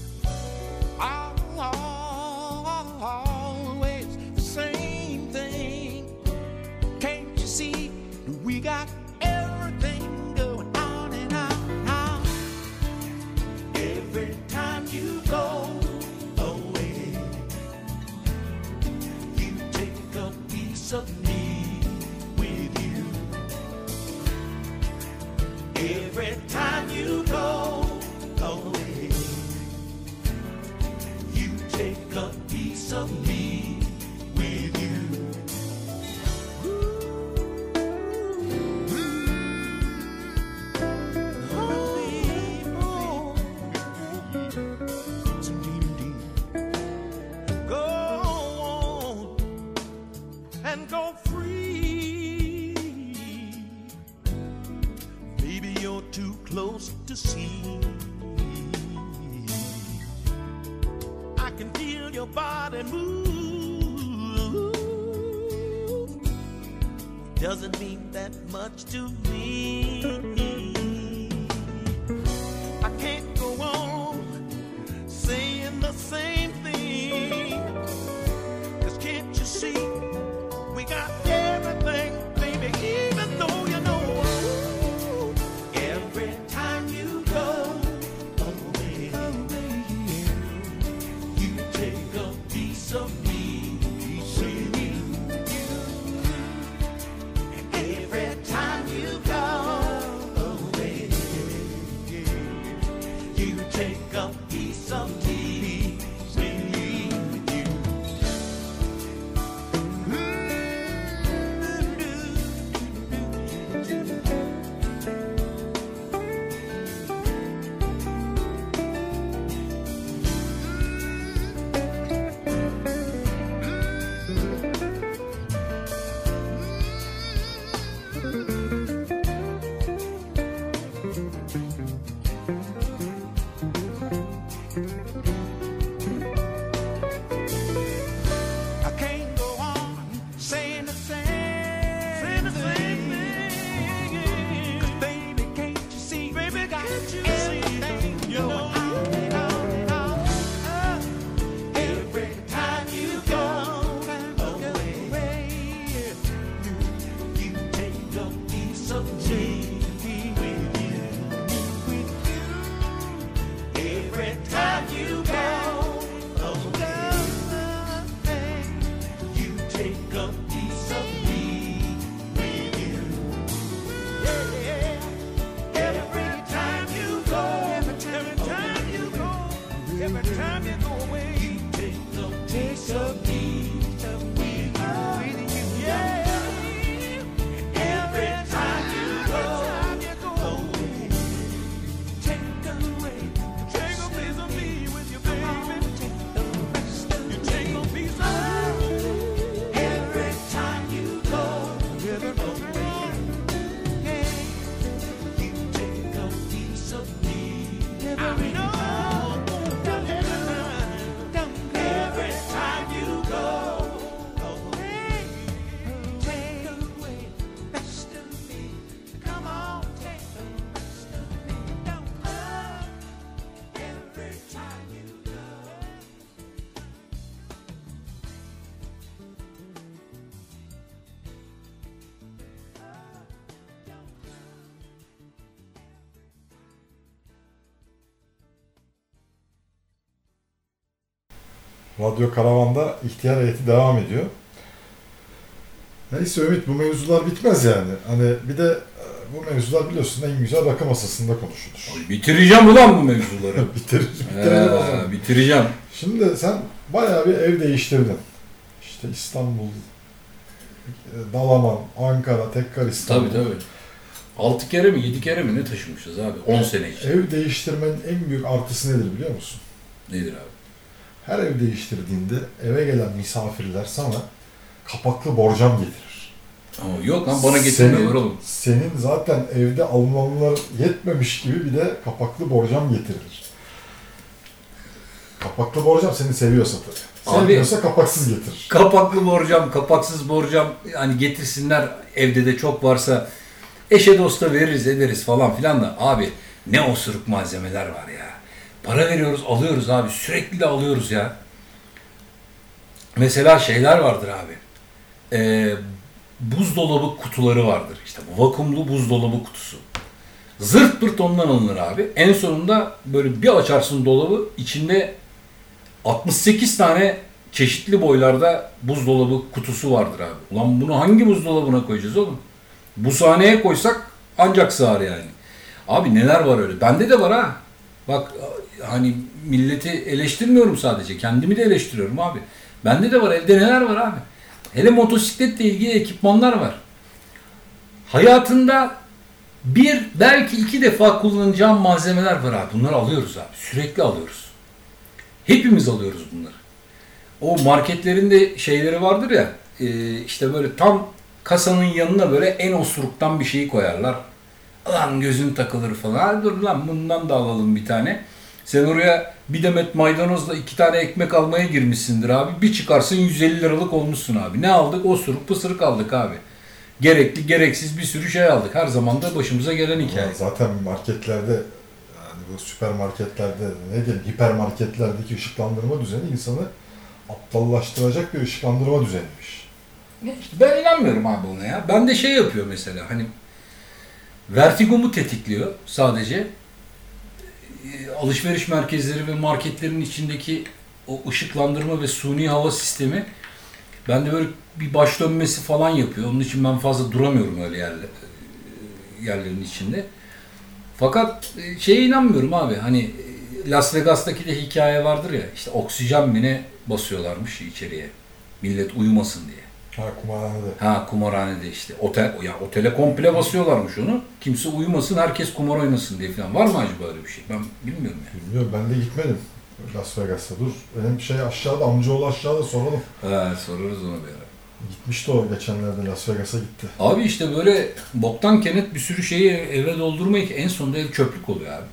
Always the same thing. Can't you see we got everything going on and on? Every time you go away, you take a piece of me with you. Every time you go away, you take a piece of me with you. Go on and go free. Maybe you're too close to see. I can feel your body move. Doesn't mean that much to me. I can't go on saying the same thing. 'Cause can't you see we got everything, baby, even though you know every time you go away, you take a piece of me with you. And every time you go away, you take a piece of me with you. I can't go on saying the same thing. 'Cause baby, can't you see? Baby, can't you everything see? You know, every time you go away, you take a piece of me with you. Every time you go away, you take a piece of me with you. Yeah. Every time you go, every time you go, every time you go away, you take a piece of me with you. Yeah. Every time you go away, take away, take a piece of me with you, baby. You take a piece of me. Every time you go away, you take a piece of me. I know. Every time you go away, take away the best of me. Come on, take the best of me. Don't come. Every time you go. Radyo Karavan'da ihtiyar heyeti devam ediyor. Neyse Ümit, bu mevzular bitmez yani. Hani bir de bu mevzular biliyorsun en güzel rakı masasında konuşulur. Bitireceğim ulan bu mevzuları. Bitirelim o zaman. Bitireceğim. Şimdi sen bayağı bir ev değiştirdin. İşte İstanbul, Dalaman, Ankara, tekrar İstanbul. Tabii. 6 kere mi 7 kere mi ne taşımışız abi 10 sene için. Ev değiştirmenin en büyük artısı nedir biliyor musun? Nedir abi? Her ev değiştirdiğinde eve gelen misafirler sana kapaklı borcam getirir. Ama yok lan bana getirmiyorlar oğlum. Senin zaten evde alınanlar yetmemiş gibi bir de kapaklı borcam getirilir. Kapaklı borcam seni seviyorsa tabii. Sevmiyorsa kapaksız getirir. Kapaklı borcam, kapaksız borcam hani getirsinler evde de çok varsa eşe dosta veririz ederiz falan filan da abi ne osuruk malzemeler var ya. Para veriyoruz alıyoruz abi sürekli de alıyoruz ya. Mesela şeyler vardır abi. Buzdolabı kutuları vardır. İşte vakumlu buzdolabı kutusu. Zırt pırt ondan alınır abi. En sonunda böyle bir açarsın dolabı içinde 68 tane çeşitli boylarda buzdolabı kutusu vardır abi. Ulan bunu hangi buzdolabına koyacağız oğlum? Bu sahneye koysak ancak sığar yani. Abi neler var öyle. Bende de var ha. Bak hani milleti eleştirmiyorum sadece. Kendimi de eleştiriyorum abi. Bende de var. Evde neler var abi. Hele motosikletle ilgili ekipmanlar var. Hayatında bir belki 2 defa kullanacağım malzemeler var abi. Bunları alıyoruz abi. Sürekli alıyoruz. Hepimiz alıyoruz bunları. O marketlerin de şeyleri vardır ya. İşte böyle tam kasanın yanına böyle en osuruktan bir şeyi koyarlar. Lan gözün takılır falan. Dur lan bundan da alalım bir tane. Sen oraya bir demet maydanozla 2 tane ekmek almaya girmişsindir abi. Bir çıkarsın 150 liralık olmuşsun abi. Ne aldık? Osuruk pısırık aldık abi. Gerekli gereksiz bir sürü şey aldık. Her zaman da başımıza gelen hikaye. Zaten marketlerde yani bu süpermarketlerde ne diyelim hipermarketlerdeki ışıklandırma düzeni insanı aptallaştıracak bir ışıklandırma düzeniymiş. İşte ben inanmıyorum abi ona ya. Ben de şey yapıyor mesela hani vertigomu tetikliyor sadece. Alışveriş merkezleri ve marketlerin içindeki o ışıklandırma ve suni hava sistemi bende böyle bir baş dönmesi falan yapıyor. Onun için ben fazla duramıyorum öyle yerlerin içinde. Fakat şeye inanmıyorum abi. Hani Las Vegas'taki de hikaye vardır ya. İşte oksijen mi ne basıyorlarmış içeriye. Millet uyumasın diye. Ha kumarhanede. Ha kumarhanede işte. Otele komple basıyorlarmış onu. Kimse uyumasın, herkes kumar oynasın diye falan. Var mı acaba öyle bir şey? Ben bilmiyorum yani. Bilmiyorum, ben de gitmedim Las Vegas'a. Dur, benim şey aşağıda, amcaoğlu aşağıda soralım. Sorarız ona bir ara. Gitmişti o geçenlerde, Las Vegas'a gitti. Abi işte böyle boktan kenet bir sürü şeyi eve doldurmayı ki en sonunda ev çöplük oluyor abi.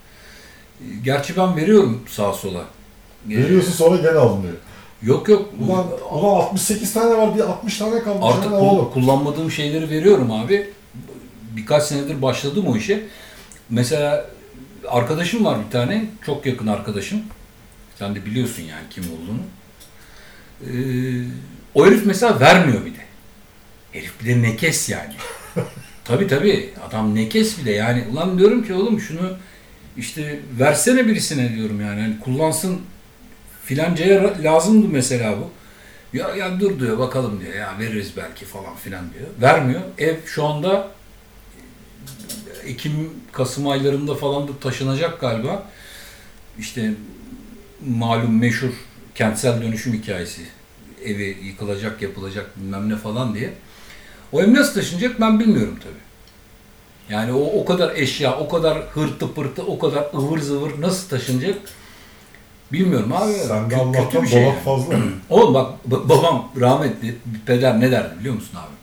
Gerçi ben veriyorum sağa sola. Veriyorsun sonra gene alınıyor. Yok. Ulan 68 tane var, bir 60 tane kalmış. Artık kullanmadığım şeyleri veriyorum abi. Birkaç senedir başladım o işe. Mesela arkadaşım var bir tane, çok yakın arkadaşım. Sen de biliyorsun yani kim olduğunu. O herif mesela vermiyor bir de. Herif bir de nekes yani. Tabii adam nekes bir de yani. Ulan diyorum ki oğlum şunu işte versene birisine diyorum yani. Hani kullansın filancaya lazımdı mesela bu. Ya dur diyor bakalım diyor ya veririz belki falan filan diyor. Vermiyor. Ev şu anda Ekim-Kasım aylarında falan da taşınacak galiba. İşte malum meşhur kentsel dönüşüm hikayesi. Evi yıkılacak, yapılacak bilmem ne falan diye. O ev nasıl taşınacak ben bilmiyorum tabii. Yani o kadar eşya, o kadar hırtı pırtı, o kadar ıvır zıvır nasıl taşınacak bilmiyorum abi. Sende Allah'tan kötü bir şey dolap yani. fazla. Oğlum bak babam rahmetli peder ne derdi biliyor musun abi?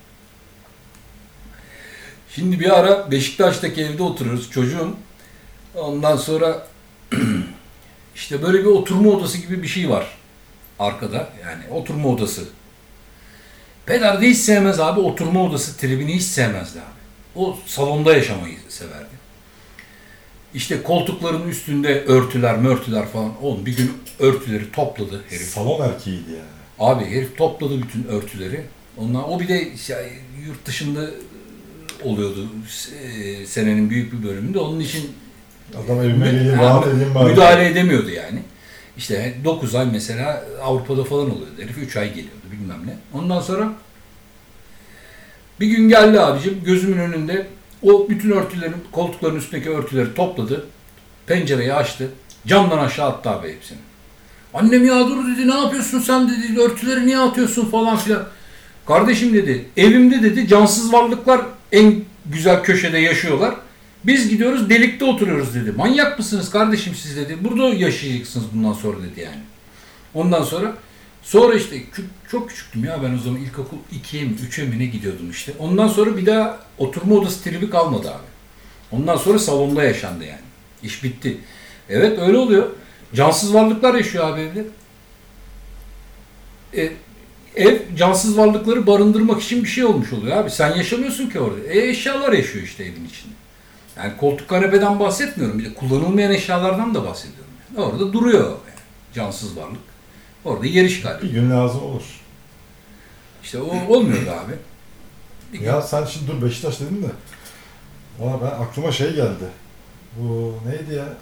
Şimdi bir ara Beşiktaş'taki evde oturuyoruz çocuğum. Ondan sonra işte böyle bir oturma odası gibi bir şey var arkada. Yani oturma odası. Peder de hiç sevmez abi. Oturma odası tribini hiç sevmezdi abi. O salonda yaşamayı severdi. İşte koltukların üstünde örtüler falan. Oğlum bir gün örtüleri topladı herif. Salon erkeğiydi yani. Abi herif topladı bütün örtüleri. O bir de yurt dışında oluyordu senenin büyük bir bölümünde. Onun için adam evime geleyim, rahat edeyim bari. Müdahale edemiyordu yani. İşte 9 ay mesela Avrupa'da falan oluyordu herif. 3 ay geliyordu bilmem ne. Ondan sonra bir gün geldi abicim gözümün önünde o bütün örtülerin, koltukların üstündeki örtüleri topladı. Pencereyi açtı. Camdan aşağı attı abi hepsini. Annem ya dur dedi ne yapıyorsun sen dedi örtüleri niye atıyorsun falan filan. Kardeşim dedi evimde dedi cansız varlıklar en güzel köşede yaşıyorlar. Biz gidiyoruz delikte oturuyoruz dedi. Manyak mısınız kardeşim siz dedi. Burada yaşayacaksınız bundan sonra dedi yani. Ondan sonra Sonra işte çok küçüktüm ya ben o zaman ilkokul 2'ye mi 3'e mi ne gidiyordum işte. Ondan sonra bir daha oturma odası tribi kalmadı abi. Ondan sonra salonda yaşandı yani. İş bitti. Evet öyle oluyor. Cansız varlıklar yaşıyor abi evde. Ev cansız varlıkları barındırmak için bir şey olmuş oluyor abi. Sen yaşamıyorsun ki orada. Eşyalar yaşıyor işte evin içinde. Yani koltuk kanepeden bahsetmiyorum. Bir de kullanılmayan eşyalardan da bahsediyorum. Yani. Orada duruyor yani. Cansız varlık. Orada yer işgal. Bir gün lazım olur. İşte o olmuyordu abi. Ya sen şimdi dur Beşiktaş dedin de. Valla ben aklıma şey geldi. Bu neydi ya?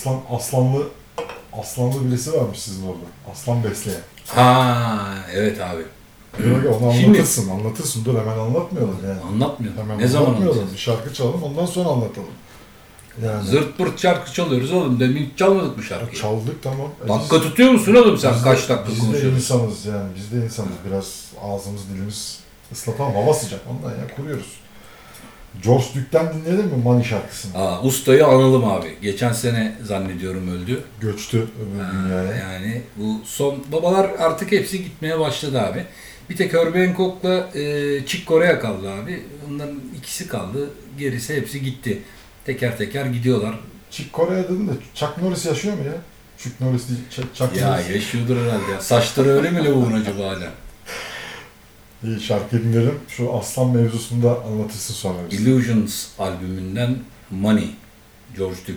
Aslanlı birisi varmış sizin orada. Aslan besleyen. Ha evet abi. Yok onu Şimdi- anlatırsın. Dur hemen anlatmayalım yani. Anlatmıyorum. Hemen Ne zaman anlatmayalım. anlatacağız? Bir şarkı çalalım ondan sonra anlatalım. Yani. Zırt pırt şarkı çalıyoruz oğlum. Demin hiç çalmadık mı şarkıyı? Çaldık tamam. Dakika tutuyor musun oğlum sen? Biz de- Kaç dakika Biz de konuşuyorsun? insanız yani. Biz de insanız. Biraz ağzımız dilimiz ıslatalım. Hava sıcak ondan ya kuruyoruz. George Duke'den dinledin mi Money şarkısını? Ustayı analım abi. Geçen sene zannediyorum öldü. Göçtü öbür dünyaya. Yani bu son babalar artık hepsi gitmeye başladı abi. Bir tek Herbie Hancock'la Chick Corea kaldı abi. Onların ikisi kaldı. Gerisi hepsi gitti. Teker teker gidiyorlar. Chick Corea dedin de Chuck Norris yaşıyor mu ya? Chuck Norris değil, Chuck Ya Norris. yaşıyordur herhalde ya. Saçları öyle mi lavuğun acaba hala? İyi şarkı dinlerim. Şu aslan mevzusunu da anlatırsın sonra bize. Illusions albümünden Money. George Duke.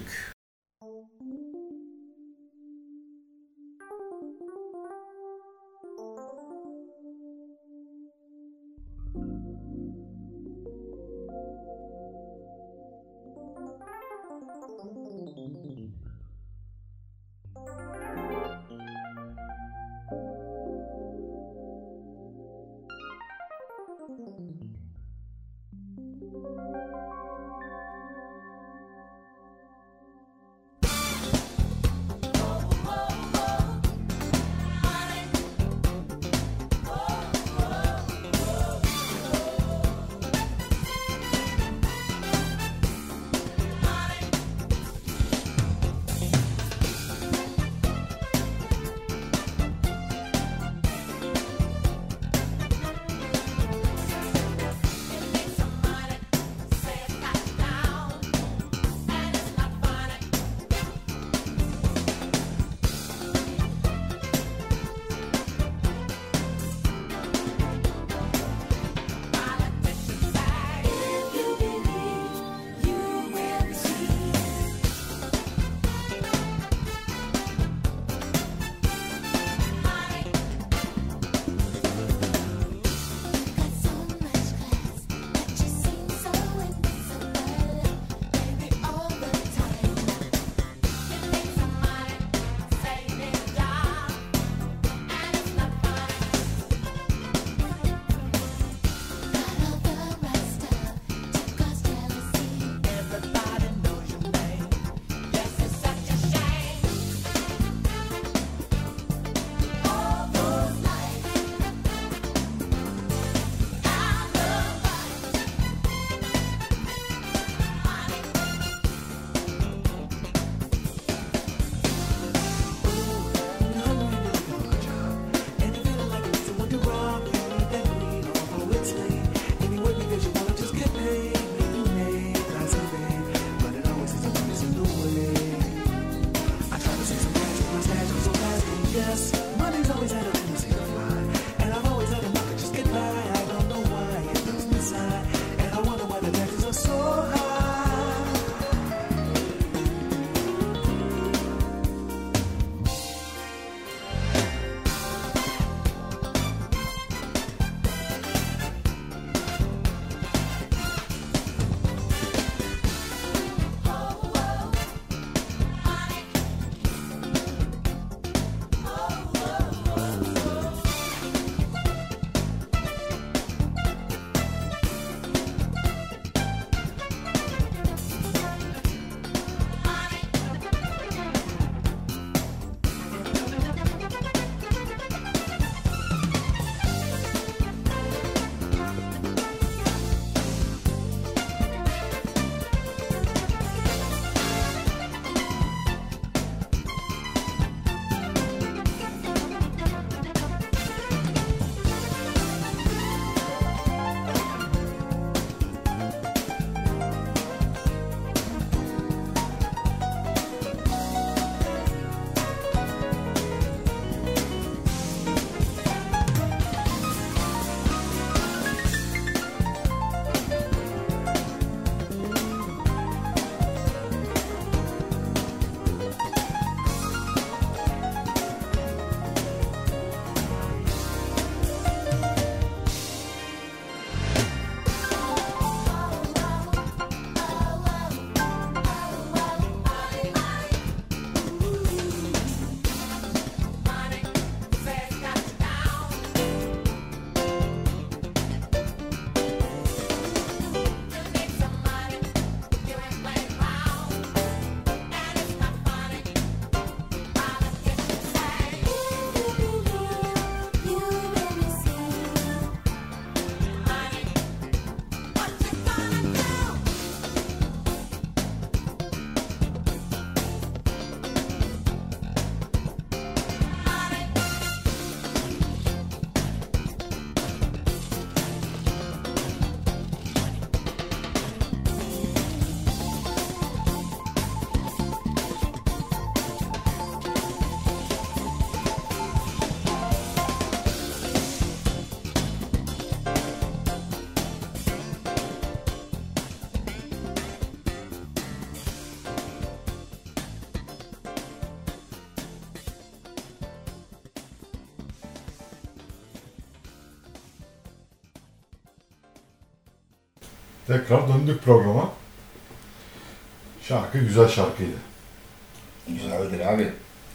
Tekrar döndük programa. Şarkı güzel şarkıydı. Güzeldir abi.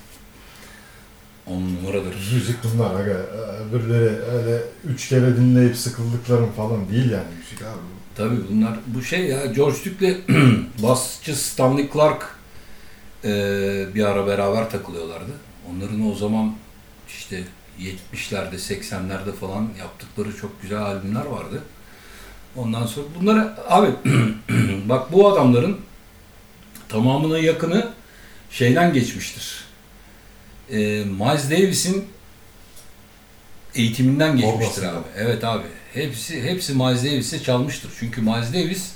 10 numaradır. Müzik bunlar aga. Öbürleri öyle 3 kere dinleyip sıkıldıklarım falan değil yani müzik abi. Tabii bunlar bu şey ya, George Duke'le basçı Stanley Clarke bir ara beraber takılıyorlardı. Onların o zaman işte 70'lerde 80'lerde falan yaptıkları çok güzel albümler vardı. Ondan sonra bunları abi bak bu adamların tamamına yakını şeyden geçmiştir. Miles Davis'in eğitiminden geçmiştir abi. Evet abi. Hepsi Miles Davis'e çalmıştır. Çünkü Miles Davis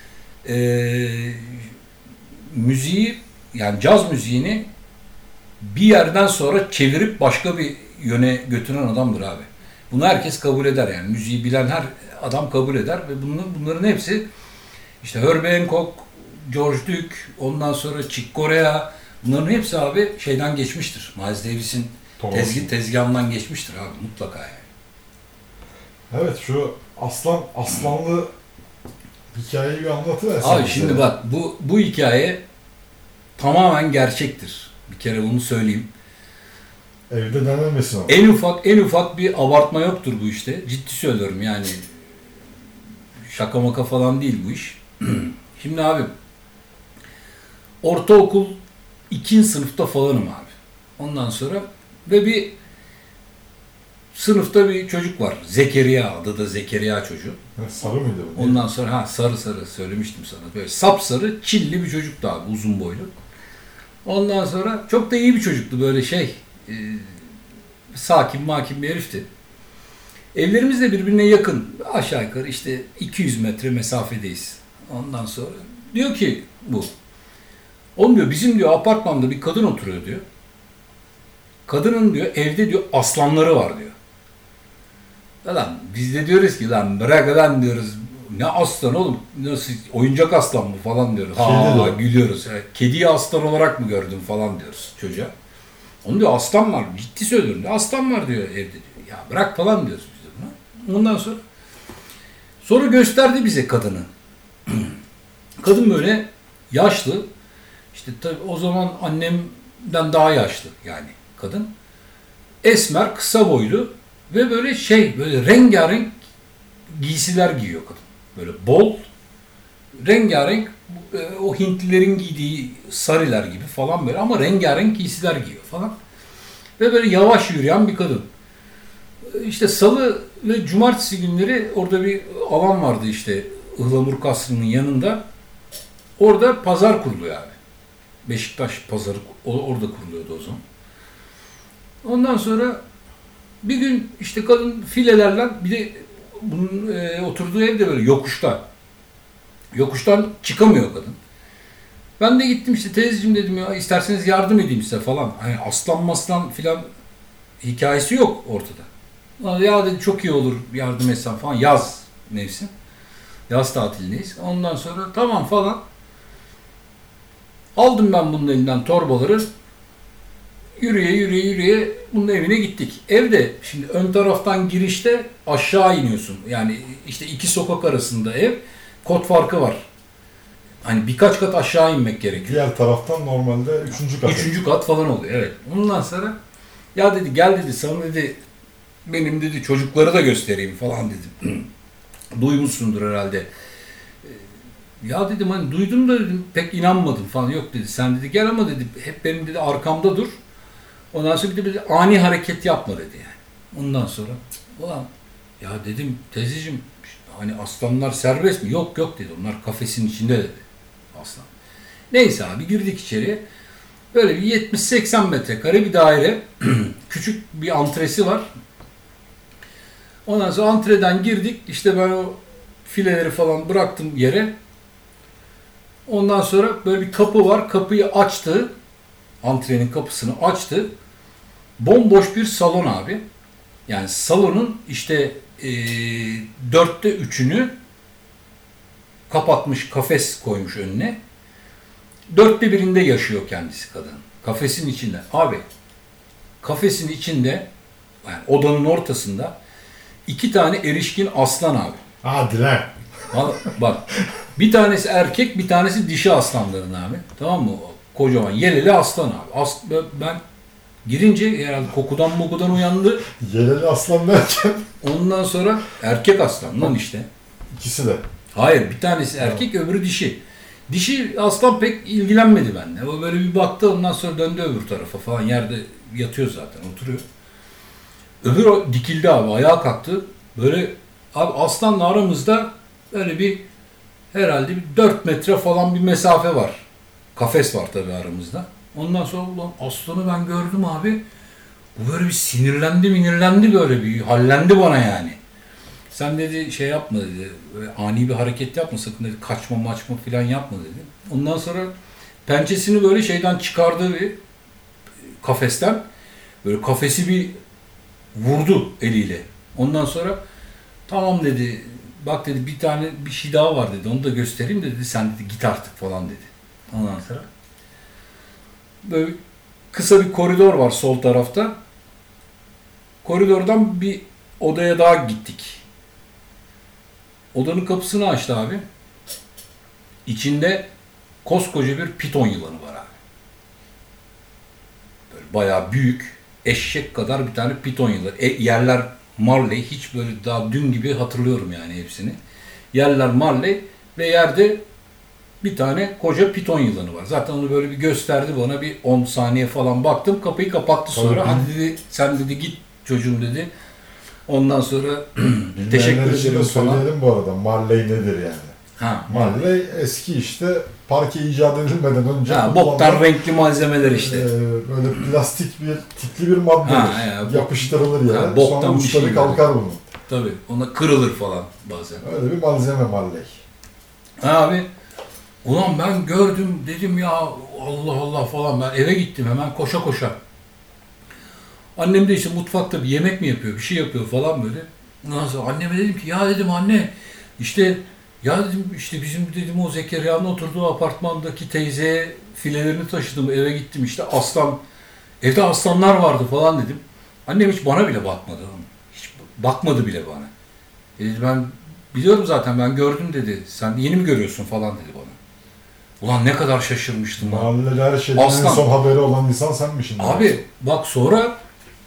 müziği, yani caz müziğini bir yerden sonra çevirip başka bir yöne götüren adamdır abi. Bunu herkes kabul eder yani. Müziği bilen her adam kabul eder ve bunların hepsi işte Herbie Hancock, George Duke, ondan sonra Chick Corea, bunların hepsi abi şeyden geçmiştir. Miles Davis'in tezgahından geçmiştir abi mutlaka yani. Evet, şu aslanlı hikayeyi bir anlatıversen. Abi şimdi bak bu hikaye tamamen gerçektir. Bir kere bunu söyleyeyim. Evde denenmesin o. En ufak bir abartma yoktur bu işte. Ciddi söylüyorum yani. Şaka maka falan değil bu iş. Şimdi abi ortaokul 2. sınıfta falanım abi. Ondan sonra ve bir sınıfta bir çocuk var. Zekeriya, adı da Zekeriya çocuğu. Sarı mıydı bu? Ondan sonra sarı söylemiştim sana. Böyle sapsarı, çilli bir çocuktu abi, uzun boylu. Ondan sonra çok da iyi bir çocuktu, böyle sakin bir herifti. Evlerimiz de birbirine yakın. Aşağı yukarı işte 200 metre mesafedeyiz. Ondan sonra diyor ki oğlum diyor, bizim diyor apartmanda bir kadın oturuyor diyor. Kadının diyor evde diyor aslanları var diyor. Lan biz de diyoruz ki lan bırak lan diyoruz. Ne aslan oğlum? Nasıl oyuncak aslan mı falan diyoruz. Ha gülüyoruz. Kediyi aslan olarak mı gördün falan diyoruz çocuğa. Onun diyor aslan var. Ciddi söylüyorum diyor. Aslan var diyor evde diyor. Ya bırak falan diyoruz biz de buna. Ondan sonra gösterdi bize kadını. Kadın böyle yaşlı. İşte tabii o zaman annemden daha yaşlı yani kadın. Esmer, kısa boylu ve böyle böyle rengarenk giysiler giyiyor kadın. Böyle bol, rengarenk, o Hintlilerin giydiği sariler gibi falan böyle ama rengarenk giysiler giyiyor falan. Ve böyle yavaş yürüyen bir kadın. İşte salı ve cumartesi günleri orada bir alan vardı işte Ihlamur Kasrı'nın yanında. Orada pazar kuruluyor abi. Beşiktaş pazarı orada kuruluyordu o zaman. Ondan sonra bir gün işte kadın filelerle, bir de bunun oturduğu ev de böyle yokuşta. Yokuştan çıkamıyor kadın. Ben de gittim işte, teyzeciğim dedim ya isterseniz yardım edeyim size falan. Hani aslan filan hikayesi yok ortada. Ya dedi çok iyi olur yardım etsen falan, yaz mevsim. Yaz tatilindeyiz. Ondan sonra tamam falan. Aldım ben bunun elinden torbaları. Yürüye bunun evine gittik. Evde şimdi ön taraftan girişte aşağı iniyorsun. Yani işte 2 sokak arasında ev. Kod farkı var. Hani birkaç kat aşağı inmek gerekiyor. Diğer taraftan normalde 3. kat. 3. kat falan oluyor evet. Ondan sonra ya dedi gel dedi sana dedi benim dedi çocukları da göstereyim falan dedim. Duymuşsundur herhalde. Ya dedim hani duydum da dedim pek inanmadım falan. Yok dedi sen dedi gel ama dedi hep benim dedi arkamda dur. Ondan sonra bir de ani hareket yapma dedi yani. Ondan sonra ulan ya dedim teyzeciğim hani aslanlar serbest mi? Yok dedi. Onlar kafesin içinde dedi aslan. Neyse abi girdik içeriye. Böyle bir 70-80 metrekare bir daire. Küçük bir antresi var. Ondan sonra antreden girdik. İşte ben o fileleri falan bıraktım yere. Ondan sonra böyle bir kapı var. Kapıyı açtı. Antrenin kapısını açtı. Bomboş bir salon abi. Yani salonun işte 4'te 3'ünü kapatmış, kafes koymuş önüne. 4'te 1'inde yaşıyor kendisi kadın. Kafesin içinde. Abi kafesin içinde yani odanın ortasında 2 tane erişkin aslan abi. Hadi lan. Bak bir tanesi erkek, bir tanesi dişi aslanların abi. Tamam mı? Kocaman yeleli aslan abi. Ben girince herhalde kokudan uyandı. Yeleli aslan derken? Ondan sonra erkek aslan lan işte. İkisi de. Hayır, bir tanesi erkek, öbürü dişi. Dişi aslan pek ilgilenmedi benimle. O böyle bir baktı, ondan sonra döndü öbür tarafa falan. Yerde yatıyor zaten, oturuyor. Öbür o dikildi abi, ayağa kalktı. Böyle abi aslanla aramızda öyle bir herhalde bir 4 metre falan bir mesafe var. Kafes var tabii aramızda. Ondan sonra ulan aslanı ben gördüm abi. Bu böyle bir sinirlendi böyle bir hallendi bana yani. Sen dedi şey yapma dedi, böyle ani bir hareket yapma sakın dedi, kaçma falan yapma dedi. Ondan sonra pençesini böyle şeyden çıkardı bir kafesten, böyle kafesi bir vurdu eliyle. Ondan sonra tamam dedi, bak dedi bir şey daha var dedi, onu da göstereyim dedi, sen dedi git artık falan dedi. Ondan sonra böyle kısa bir koridor var sol tarafta. Koridordan bir odaya daha gittik. Odanın kapısını açtı abi. İçinde koskoca bir piton yılanı var abi. Böyle bayağı büyük, eşek kadar bir tane piton yılanı. Yerler Marley, hiç böyle daha dün gibi hatırlıyorum yani hepsini. Yerler Marley ve yerde bir tane koca piton yılanı var. Zaten onu böyle bir gösterdi bana, bir 10 saniye falan baktım, kapıyı kapattı sonra. Hadi dedi, sen dedi git çocuğum dedi. Ondan sonra teşekkür ederim falan. Söyleyelim bu arada, Marley nedir yani? Ha, Marley eski işte parke icat edilmeden önce boktan renkli malzemeler işte. Böyle plastik bir tikli bir maddedir. Yapıştırılır yani. Sonra uçları şey kalkar bunun. Tabii. Ona kırılır falan bazen. Öyle bir malzeme Marley. Abi ulan ben gördüm dedim ya Allah Allah falan, ben eve gittim hemen koşa. Annem de işte mutfakta bir yemek mi yapıyor, bir şey yapıyor falan böyle. Ondan sonra anneme dedim ki ya dedim anne işte ya dedim işte bizim dedim o Zekeriya'nın oturduğu apartmandaki teyzeye filelerini taşıdım, eve gittim işte evde aslanlar vardı falan dedim. Annem hiç bana bile bakmadı. Hiç bakmadı bile bana. Dedi ben biliyorum zaten, ben gördüm dedi. Sen yeni mi görüyorsun falan dedi bana. Ulan ne kadar şaşırmıştım ben. Mahallede her şeyden en son haberi olan insan senmişsin. Abi bak sonra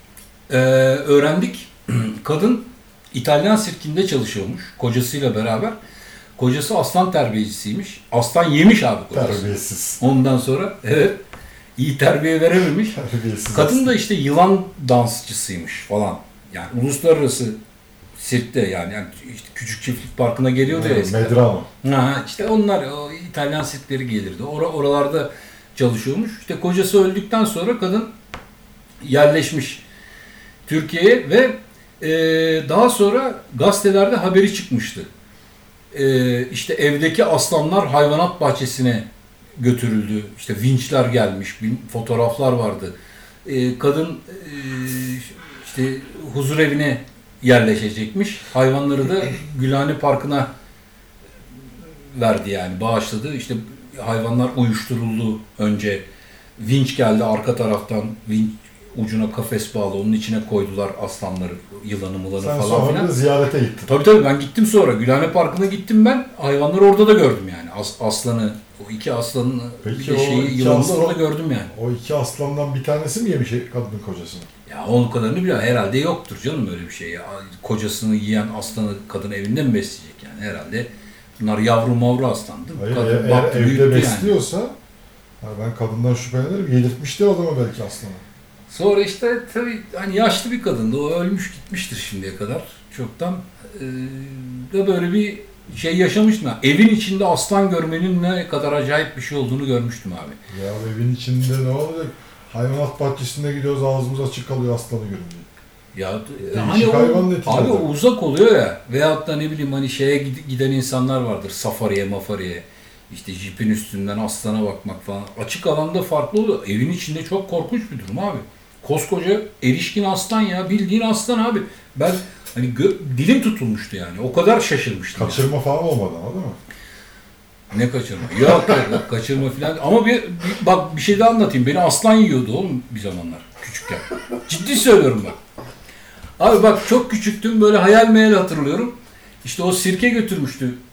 öğrendik. Kadın İtalyan sirkinde çalışıyormuş kocasıyla beraber. Kocası aslan terbiyecisiymiş. Aslan yemiş abi kocası. Terbiyesiz. Ondan sonra evet iyi terbiye verememiş. Terbiyesiz. Kadın da işte yılan dansçısıymış falan. Yani uluslararası sirkte yani işte küçük çiftlik parkına geliyordu ya eskiden. Medrano. Ha, işte onlar o İtalyan sirkleri gelirdi. Oralarda çalışıyormuş. İşte kocası öldükten sonra kadın yerleşmiş Türkiye'ye ve daha sonra gazetelerde haberi çıkmıştı. İşte evdeki aslanlar hayvanat bahçesine götürüldü. İşte vinçler gelmiş, fotoğraflar vardı. Kadın işte huzur evine yerleşecekmiş. Hayvanları da Gülhane Parkı'na verdi yani, bağışladı. İşte hayvanlar uyuşturuldu önce. Vinç geldi arka taraftan, vinç ucuna kafes bağlı, onun içine koydular aslanları, yılanı falan filan. Sen sonra ziyarete gittin. Tabii ben gittim sonra. Gülhane Parkı'na gittim ben. Hayvanları orada da gördüm yani. Aslanı, o iki aslanın bir de yılanı da orada gördüm yani. O iki aslandan bir tanesi mi yemiş kadının kocasını? Ya onun kadarını biliyorum. Herhalde yoktur canım öyle bir şey ya. Kocasını yiyen aslanı kadın evinde mi besleyecek yani? Herhalde bunlar yavru aslandı. Hayır, kadın eğer evde besliyorsa yani. Ben kadından şüphelenirim. Yedirtmiştir adama belki aslanı. Sonra işte tabii hani yaşlı bir kadındı. O ölmüş gitmiştir şimdiye kadar. Çoktan da böyle bir şey yaşamıştım. Evin içinde aslan görmenin ne kadar acayip bir şey olduğunu görmüştüm abi. Ya evin içinde ne olacak? Hayvanat bahçesinde gidiyoruz, ağzımız açık kalıyor aslanı görünce. Ya hani abi o uzak oluyor ya. Veyahut da ne bileyim hani şeye giden insanlar vardır. Safariye. İşte jipin üstünden aslana bakmak falan. Açık alanda farklı oluyor. Evin içinde çok korkunç bir durum abi. Koskoca erişkin aslan ya. Bildiğin aslan abi. Ben hani dilim tutulmuştu yani. O kadar şaşırmıştım. Kaçırma yani. falan olmadı ama değil mi? Ne kaçırma? Yok kaçırma falan. Ama bak bir şey daha anlatayım. Beni aslan yiyordu oğlum bir zamanlar. Küçükken. Ciddi söylüyorum bak. Abi bak çok küçüktüm. Böyle hayal meyal hatırlıyorum. İşte o sirke götürmüştü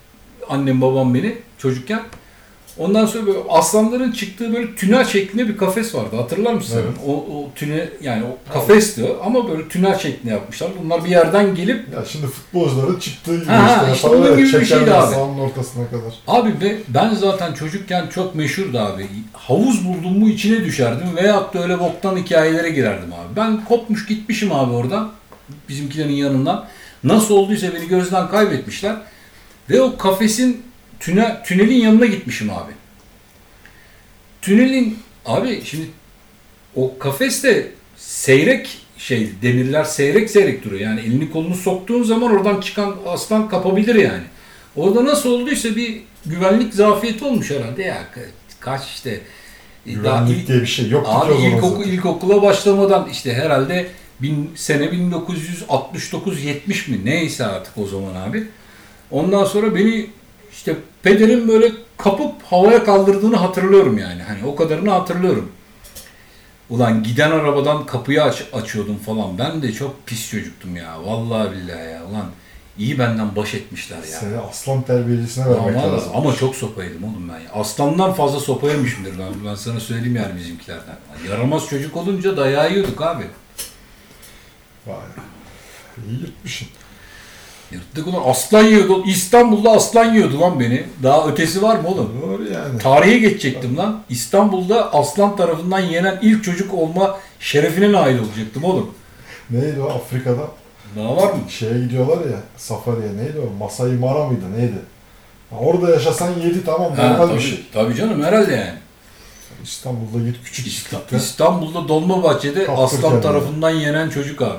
annem babam beni çocukken. Ondan sonra böyle aslanların çıktığı böyle tünel şeklinde bir kafes vardı. Hatırlar mısın? Evet. O tünel yani o kafesti ama böyle tünel şeklinde yapmışlar. Bunlar bir yerden gelip Ya şimdi futbolcuların çıktığı gibi işte onun gibi bir şeydi abi. Sahanın ortasına kadar. Abi ben zaten çocukken çok meşhurdu abi. Havuz buldum mu içine düşerdim veyahut da öyle boktan hikayelere girerdim abi. Ben kopmuş gitmişim abi oradan. Bizimkilerin yanından. Nasıl olduysa beni gözden kaybetmişler. Ve o kafesin tünelin yanına gitmişim abi. Tünelin abi şimdi o kafeste seyrek demirler seyrek duruyor. Yani elini kolunu soktuğun zaman oradan çıkan aslan kapabilir yani. Orada nasıl olduysa bir güvenlik zafiyeti olmuş herhalde ya. Kaç işte. Güvenlik diye bir şey yok. Abi ilkokula başlamadan işte herhalde sene 1969-70 mi neyse artık o zaman abi. Ondan sonra beni işte pederin böyle kapıp havaya kaldırdığını hatırlıyorum yani. Hani o kadarını hatırlıyorum. Ulan giden arabadan kapıyı açıyordum falan. Ben de çok pis çocuktum ya. Vallahi billahi ya. Ulan iyi benden baş etmişler ya. Seni aslan terbiyecisine vermek lazım. Ama çok sopa yedim oğlum ben ya. Aslandan fazla sopa yemişimdir ben sana söyleyeyim yani bizimkilerden. Yaramaz çocuk olunca dayağı yiyorduk abi. Vay. İyi yırtmışsın. Yırttık ulan aslan yiyordu. İstanbul'da aslan yiyordu lan beni. Daha ötesi var mı oğlum? Doğru yani. Tarihe geçecektim lan. İstanbul'da aslan tarafından yenen ilk çocuk olma şerefine nail olacaktım oğlum. Neydi o Afrika'da? Daha var mı? Şeye gidiyorlar ya, safariye neydi o? Masai Mara mıydı neydi? Orada yaşasan yedi tamam normal bir şey. Tabii canım herhalde yani. İstanbul'da git küçük çiftlikte. İstanbul'da Dolmabahçe'de Kaptır aslan kendini. tarafından yenen çocuk abi.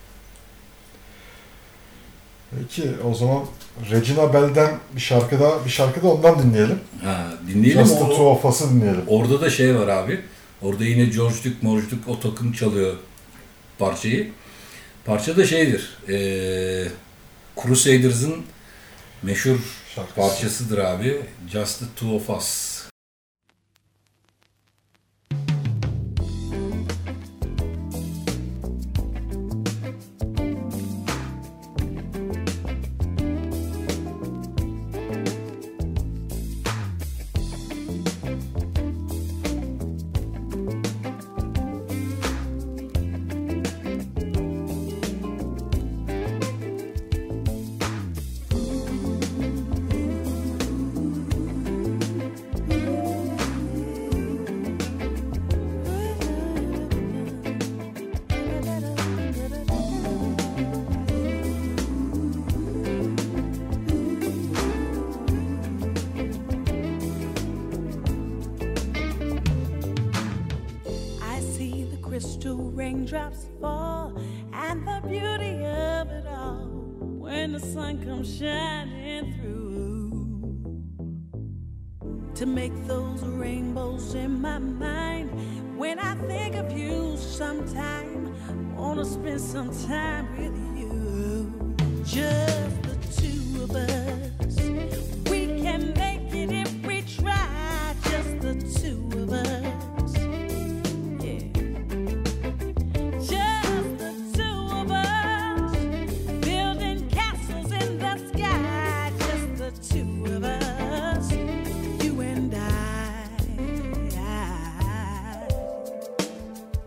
Peki o zaman Regina Bell'den bir şarkı da ondan dinleyelim. Dinleyelim. Just the Two of Us'ı dinleyelim. Orada da şey var abi. Orada yine George Duke o takım çalıyor parçayı. Parça da şeydir. Crusaders'ın meşhur Şarkısı. parçasıdır abi. Just the Two of Us. Crystal raindrops fall, and the beauty of it all when the sun comes shining through to make those rainbows in my mind. When I think of you sometime, wanna spend some time with you. Just the two of us, we can make it if we try. Just the two of us.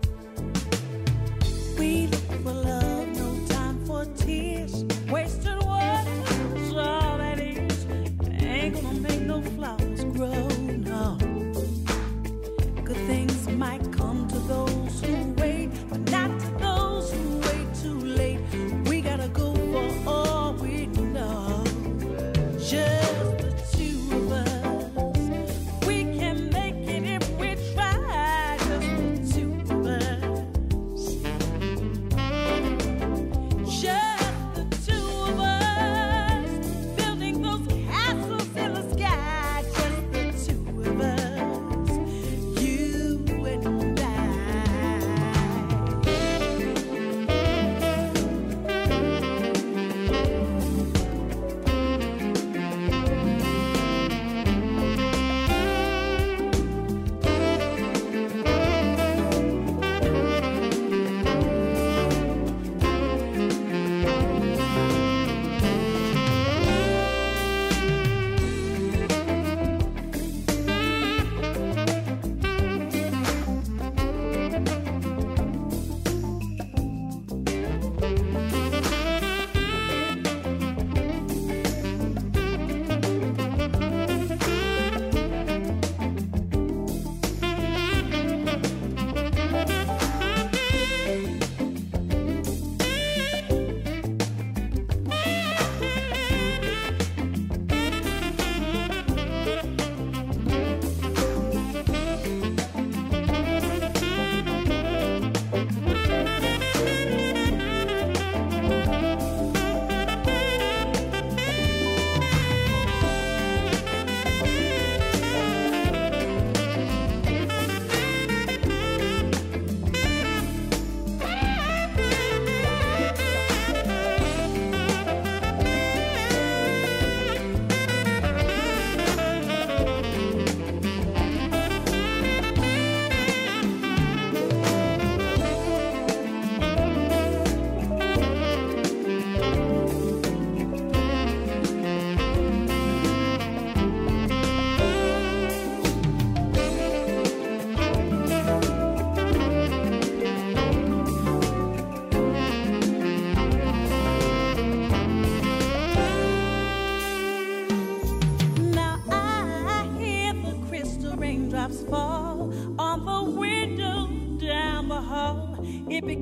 Wasted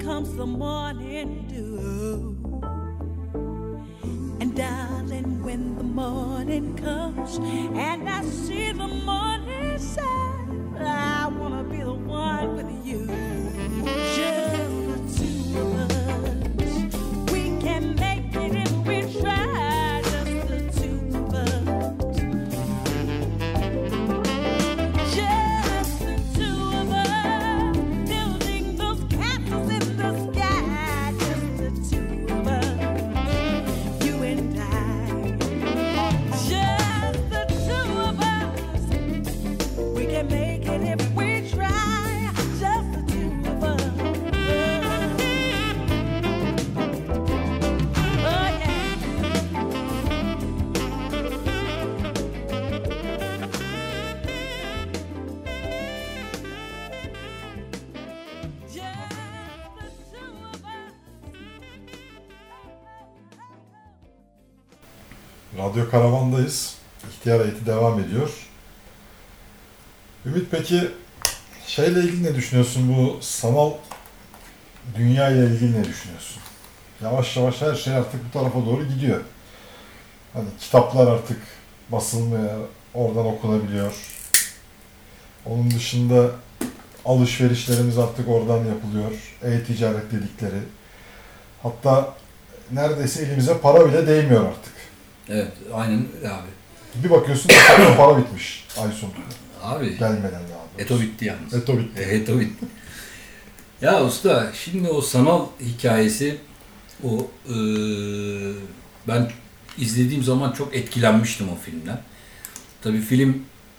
comes the morning dew. And darling, when the morning comes and I see the morning sun, I wanna be the one with you. Just the two of us. We can make it if we try. Just the two of us. Just the two of us. Building those castles in the sky. Just the two of us. You and I. Just the two of us. We can make it if we try. Just the two of us. Oh yeah. Just the two of us. Radyo Karavan'dayız. İhtiyar heyeti devam ediyor. Ümit, peki şeyle ilgili ne düşünüyorsun? Bu sanal dünya ile ilgili ne düşünüyorsun? Yavaş yavaş her şey artık bu tarafa doğru gidiyor. Hani kitaplar artık basılmaya, oradan okunabiliyor. Onun dışında alışverişlerimiz artık oradan yapılıyor. E-ticaret dedikleri. Hatta neredeyse elimize para bile değmiyor artık. Evet, aynen öyle abi. Bir bakıyorsun hesapta para bitmiş ay sonunda. Abi, Gelmeden daha doğrusu. Eto bitti yalnız. Eto bitti. Eto bitti. Ya usta, şimdi o sanal hikayesi, o ben izlediğim zaman çok etkilenmiştim o filmden. Tabii film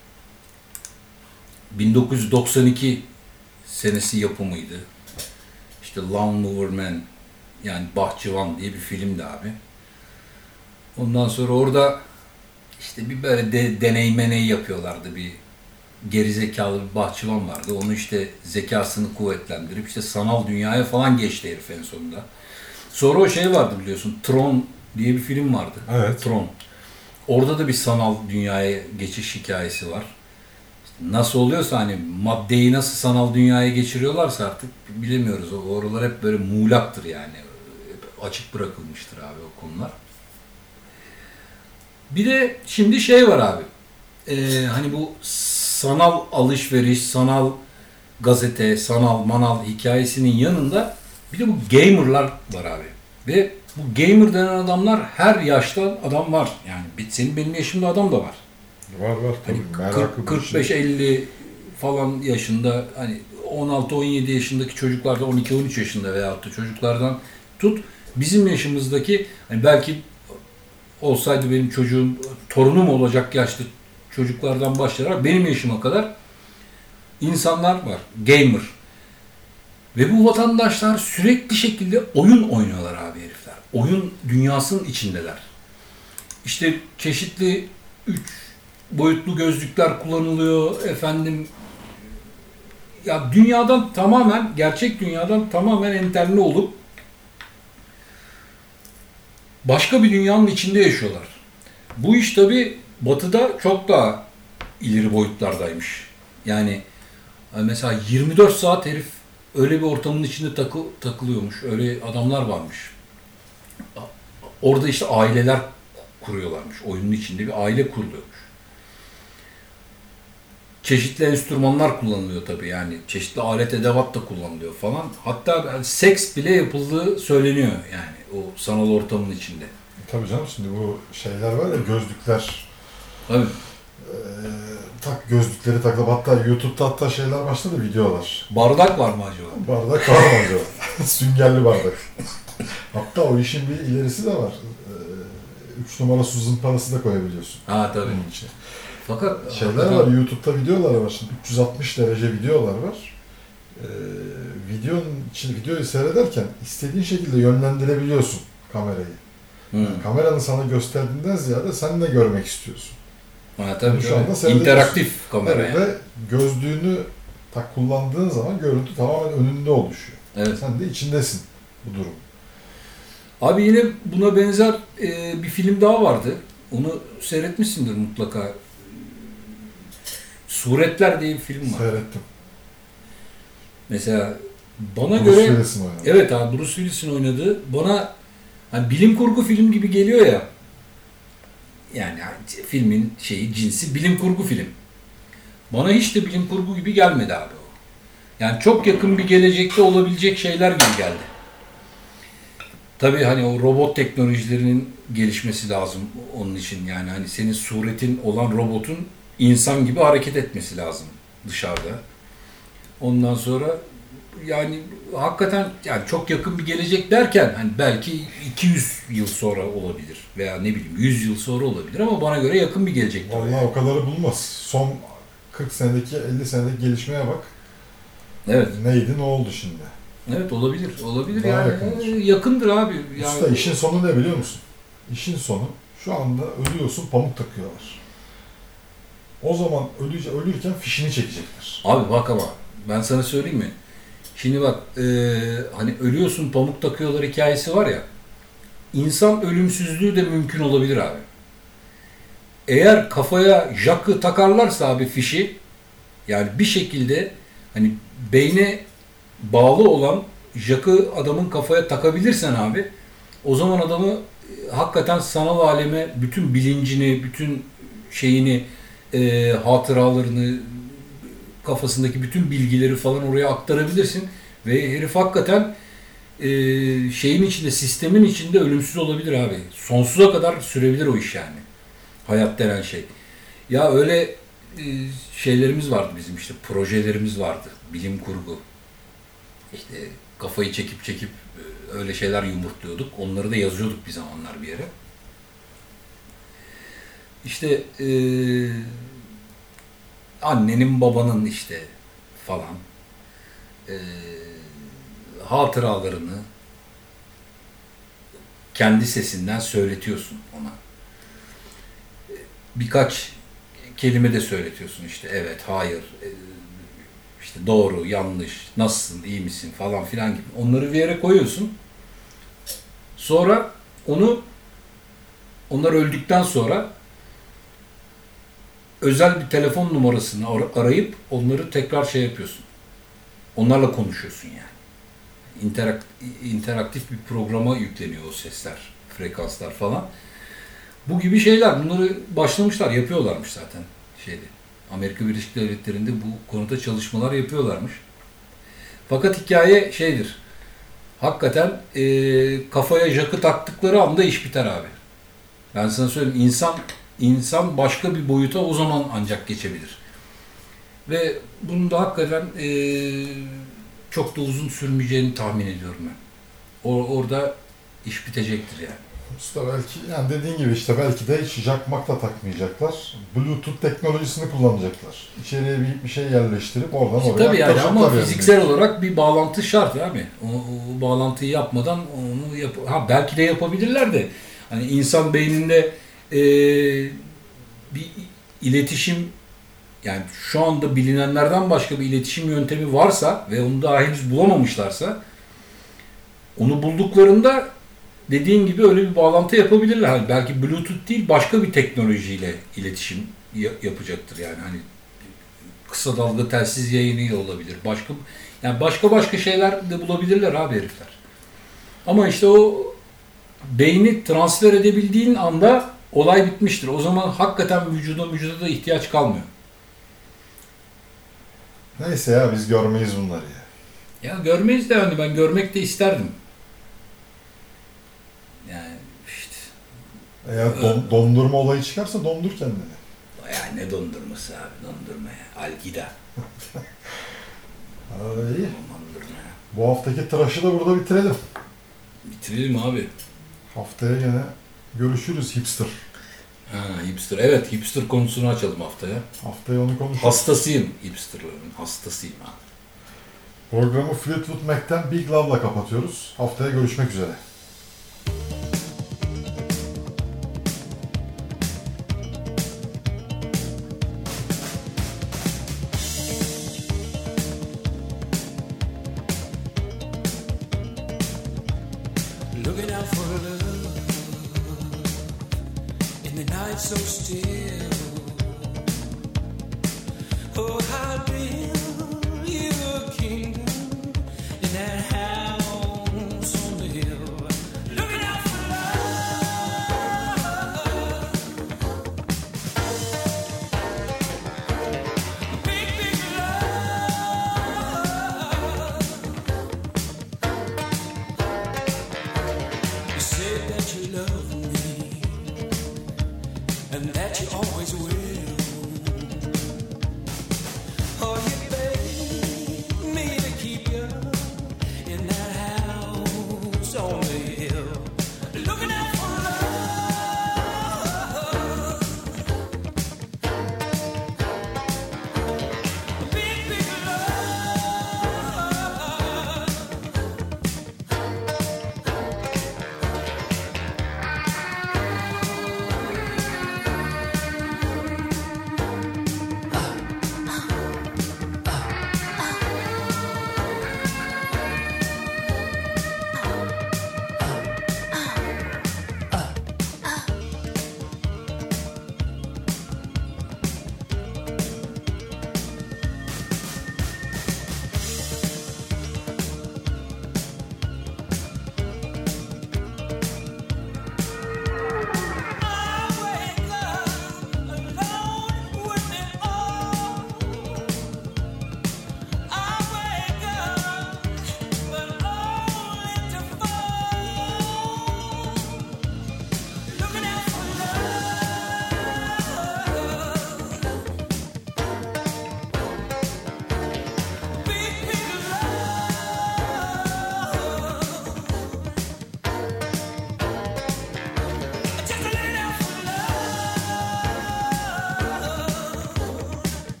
1992 senesi yapımıydı. İşte Lawnmower Man, yani Bahçıvan diye bir filmdi abi. Ondan sonra orada işte bir böyle deney meney yapıyorlardı. Bir gerizekalı bir bahçıvan vardı. Onu işte zekasını kuvvetlendirip işte sanal dünyaya falan geçti herif en sonunda. Sonra o şey vardı biliyorsun, Tron diye bir film vardı. Evet. Tron. Orada da bir sanal dünyaya geçiş hikayesi var. İşte nasıl oluyorsa, hani maddeyi nasıl sanal dünyaya geçiriyorlarsa artık bilemiyoruz. Oralar hep böyle muğlaktır yani. Hep açık bırakılmıştır abi o konular. Bir de şimdi şey var abi. Hani bu sanal alışveriş, sanal gazete, sanal manal hikayesinin yanında bir de bu gamerlar var abi. Ve bu gamer denen adamlar her yaştan adam var. Yani senin benim yaşımda adam da var. Var tabii. Hani Meraklı 45-50 falan yaşında, hani 16-17 yaşındaki çocuklarda, 12-13 yaşında veyahut da çocuklardan tut bizim yaşımızdaki, hani belki olsaydı benim çocuğum, torunum olacak yaşta çocuklardan başlayarak benim yaşıma kadar insanlar var. Gamer. Ve bu vatandaşlar sürekli şekilde oyun oynuyorlar abi herifler. Oyun dünyasının içindeler. İşte çeşitli 3 boyutlu gözlükler kullanılıyor efendim. Ya dünyadan tamamen, gerçek dünyadan tamamen enterli olup başka bir dünyanın içinde yaşıyorlar. Bu iş tabii Batı'da çok daha ileri boyutlardaymış. Yani mesela 24 saat herif öyle bir ortamın içinde takılıyormuş. Öyle adamlar varmış. Orada işte aileler kuruyorlarmış. Oyunun içinde bir aile kuruluyormuş. Çeşitli enstrümanlar kullanılıyor tabii, yani çeşitli alet edevat da kullanılıyor falan. Hatta seks bile yapıldığı söyleniyor yani o sanal ortamın içinde. Tabii canım, şimdi bu şeyler var ya, gözlükler. Tabii. Gözlükleri takıp, hatta YouTube'da hatta şeyler başladı, videolar. Bardak var mı acaba? Bardak var mı acaba? Süngerli bardak. Hatta o işin bir ilerisi de var. 3 numara su zımparası da koyabiliyorsun. Ha tabii. Bunun için. Fakat Şeyler var, YouTube'da videolar var. Şimdi 360 derece videolar var. Videoyu seyrederken istediğin şekilde yönlendirebiliyorsun kamerayı. Yani kameranın sana gösterdiğinden ziyade sen de görmek istiyorsun. Ha tabii. Şu anda interaktif kamera evet, yani. ve gözlüğünü kullandığın zaman görüntü tamamen önünde oluşuyor. Evet. Sen de içindesin bu durum. Abi yine buna benzer bir film daha vardı. Onu seyretmişsindir mutlaka. Suretler diye bir film var. Seyrettim. Mesela Bana Bruce göre Willis'in oynadı. evet abi Bruce Willis'in oynadığı bana hani bilim kurgu film gibi geliyor ya. Yani filmin cinsi bilim kurgu film. Bana hiç de bilim kurgu gibi gelmedi abi o. Yani çok yakın bir gelecekte olabilecek şeyler gibi geldi. Tabii hani o robot teknolojilerinin gelişmesi lazım onun için. Yani hani senin suretin olan robotun insan gibi hareket etmesi lazım dışarıda. Ondan sonra yani hakikaten yani çok yakın bir gelecek derken hani belki 200 yıl sonra olabilir veya ne bileyim 100 yıl sonra olabilir ama bana göre yakın bir gelecek. Vallahi o kadarı bulmaz. Son 40 senedeki 50 senedeki gelişmeye bak. Evet. Neydi ne oldu şimdi? Evet olabilir. Olabilir Daha yani. yakındır. Yakındır abi. Yani... Usta işin sonu ne biliyor musun? İşin sonu şu anda ölüyorsun pamuk takıyorlar. O zaman ölürken fişini çekecekler. Abi bak ama ben sana söyleyeyim mi? Şimdi bak hani ölüyorsun pamuk takıyorlar hikayesi var ya. İnsan ölümsüzlüğü de mümkün olabilir abi. Eğer kafaya jakı takarlarsa abi fişi yani bir şekilde hani beyne bağlı olan jakı adamın kafaya takabilirsen abi o zaman adamı hakikaten sanal aleme bütün bilincini, bütün şeyini, hatıralarını, kafasındaki bütün bilgileri falan oraya aktarabilirsin ve herif hakikaten şeyin içinde, sistemin içinde ölümsüz olabilir abi. Sonsuza kadar sürebilir o iş yani. Hayat denen şey. Ya öyle şeylerimiz vardı bizim işte, projelerimiz vardı. Bilim kurgu. İşte kafayı çekip öyle şeyler yumurtluyorduk. Onları da yazıyorduk bir zamanlar bir yere. İşte annenin babanın işte falan hatıralarını kendi sesinden söyletiyorsun ona. Birkaç kelime de söyletiyorsun işte evet, hayır, işte doğru, yanlış, nasılsın, iyi misin falan filan gibi. Onları bir yere koyuyorsun. Sonra onlar öldükten sonra özel bir telefon numarasını arayıp onları tekrar şey yapıyorsun. Onlarla konuşuyorsun yani. İnteraktif bir programa yükleniyor o sesler, frekanslar falan. Bu gibi şeyler, bunları başlamışlar, yapıyorlarmış zaten Amerika Birleşik Devletleri'nde bu konuda çalışmalar yapıyorlarmış. Fakat hikaye şeydir. Hakikaten kafaya jakı taktıkları anda iş biter abi. Ben sana söyleyeyim, insan başka bir boyuta o zaman ancak geçebilir. Ve bunun da hakikaten çok da uzun sürmeyeceğini tahmin ediyorum ben. Orada iş bitecektir yani. Usta belki yani dediğin gibi işte belki de hiç jackmak da takmayacaklar. Bluetooth teknolojisini kullanacaklar. İçeriye bir şey yerleştirip oradan oraya tabii yani ama yani. fiziksel olarak bir bağlantı şart abi. O bağlantıyı yapmadan onu belki de yapabilirler de hani insan beyninde bir iletişim, yani şu anda bilinenlerden başka bir iletişim yöntemi varsa ve onu daha henüz bulamamışlarsa onu bulduklarında dediğin gibi öyle bir bağlantı yapabilirler. Hani belki Bluetooth değil başka bir teknolojiyle iletişim yapacaktır yani hani kısa dalga telsiz yayını olabilir. Başka şeyler de bulabilirler abi herifler. Ama işte o beyni transfer edebildiğin anda olay bitmiştir. O zaman hakikaten vücuda da ihtiyaç kalmıyor. Neyse ya biz görmeyiz bunları ya. Ya görmeyiz de hani ben görmek de isterdim. Yani işte. Eğer dondurma olayı çıkarsa dondur kendini. Ya ne dondurması abi, dondurma ya. Algida. İyi. Dondurma ya. Bu haftaki tıraşı da burada bitirelim. Bitirelim abi. Haftaya gene görüşürüz hipster. Hipster. Evet, hipster konusunu açalım haftaya. Haftaya onu konuşuruz. Hastasıyım hipsterların. Hastasıyım abi. Programı Fleetwood Mac'ten Big Love'la kapatıyoruz. Haftaya görüşmek üzere. Looking out for love in the night so still. Oh, I'll build you a kingdom in and that you always will.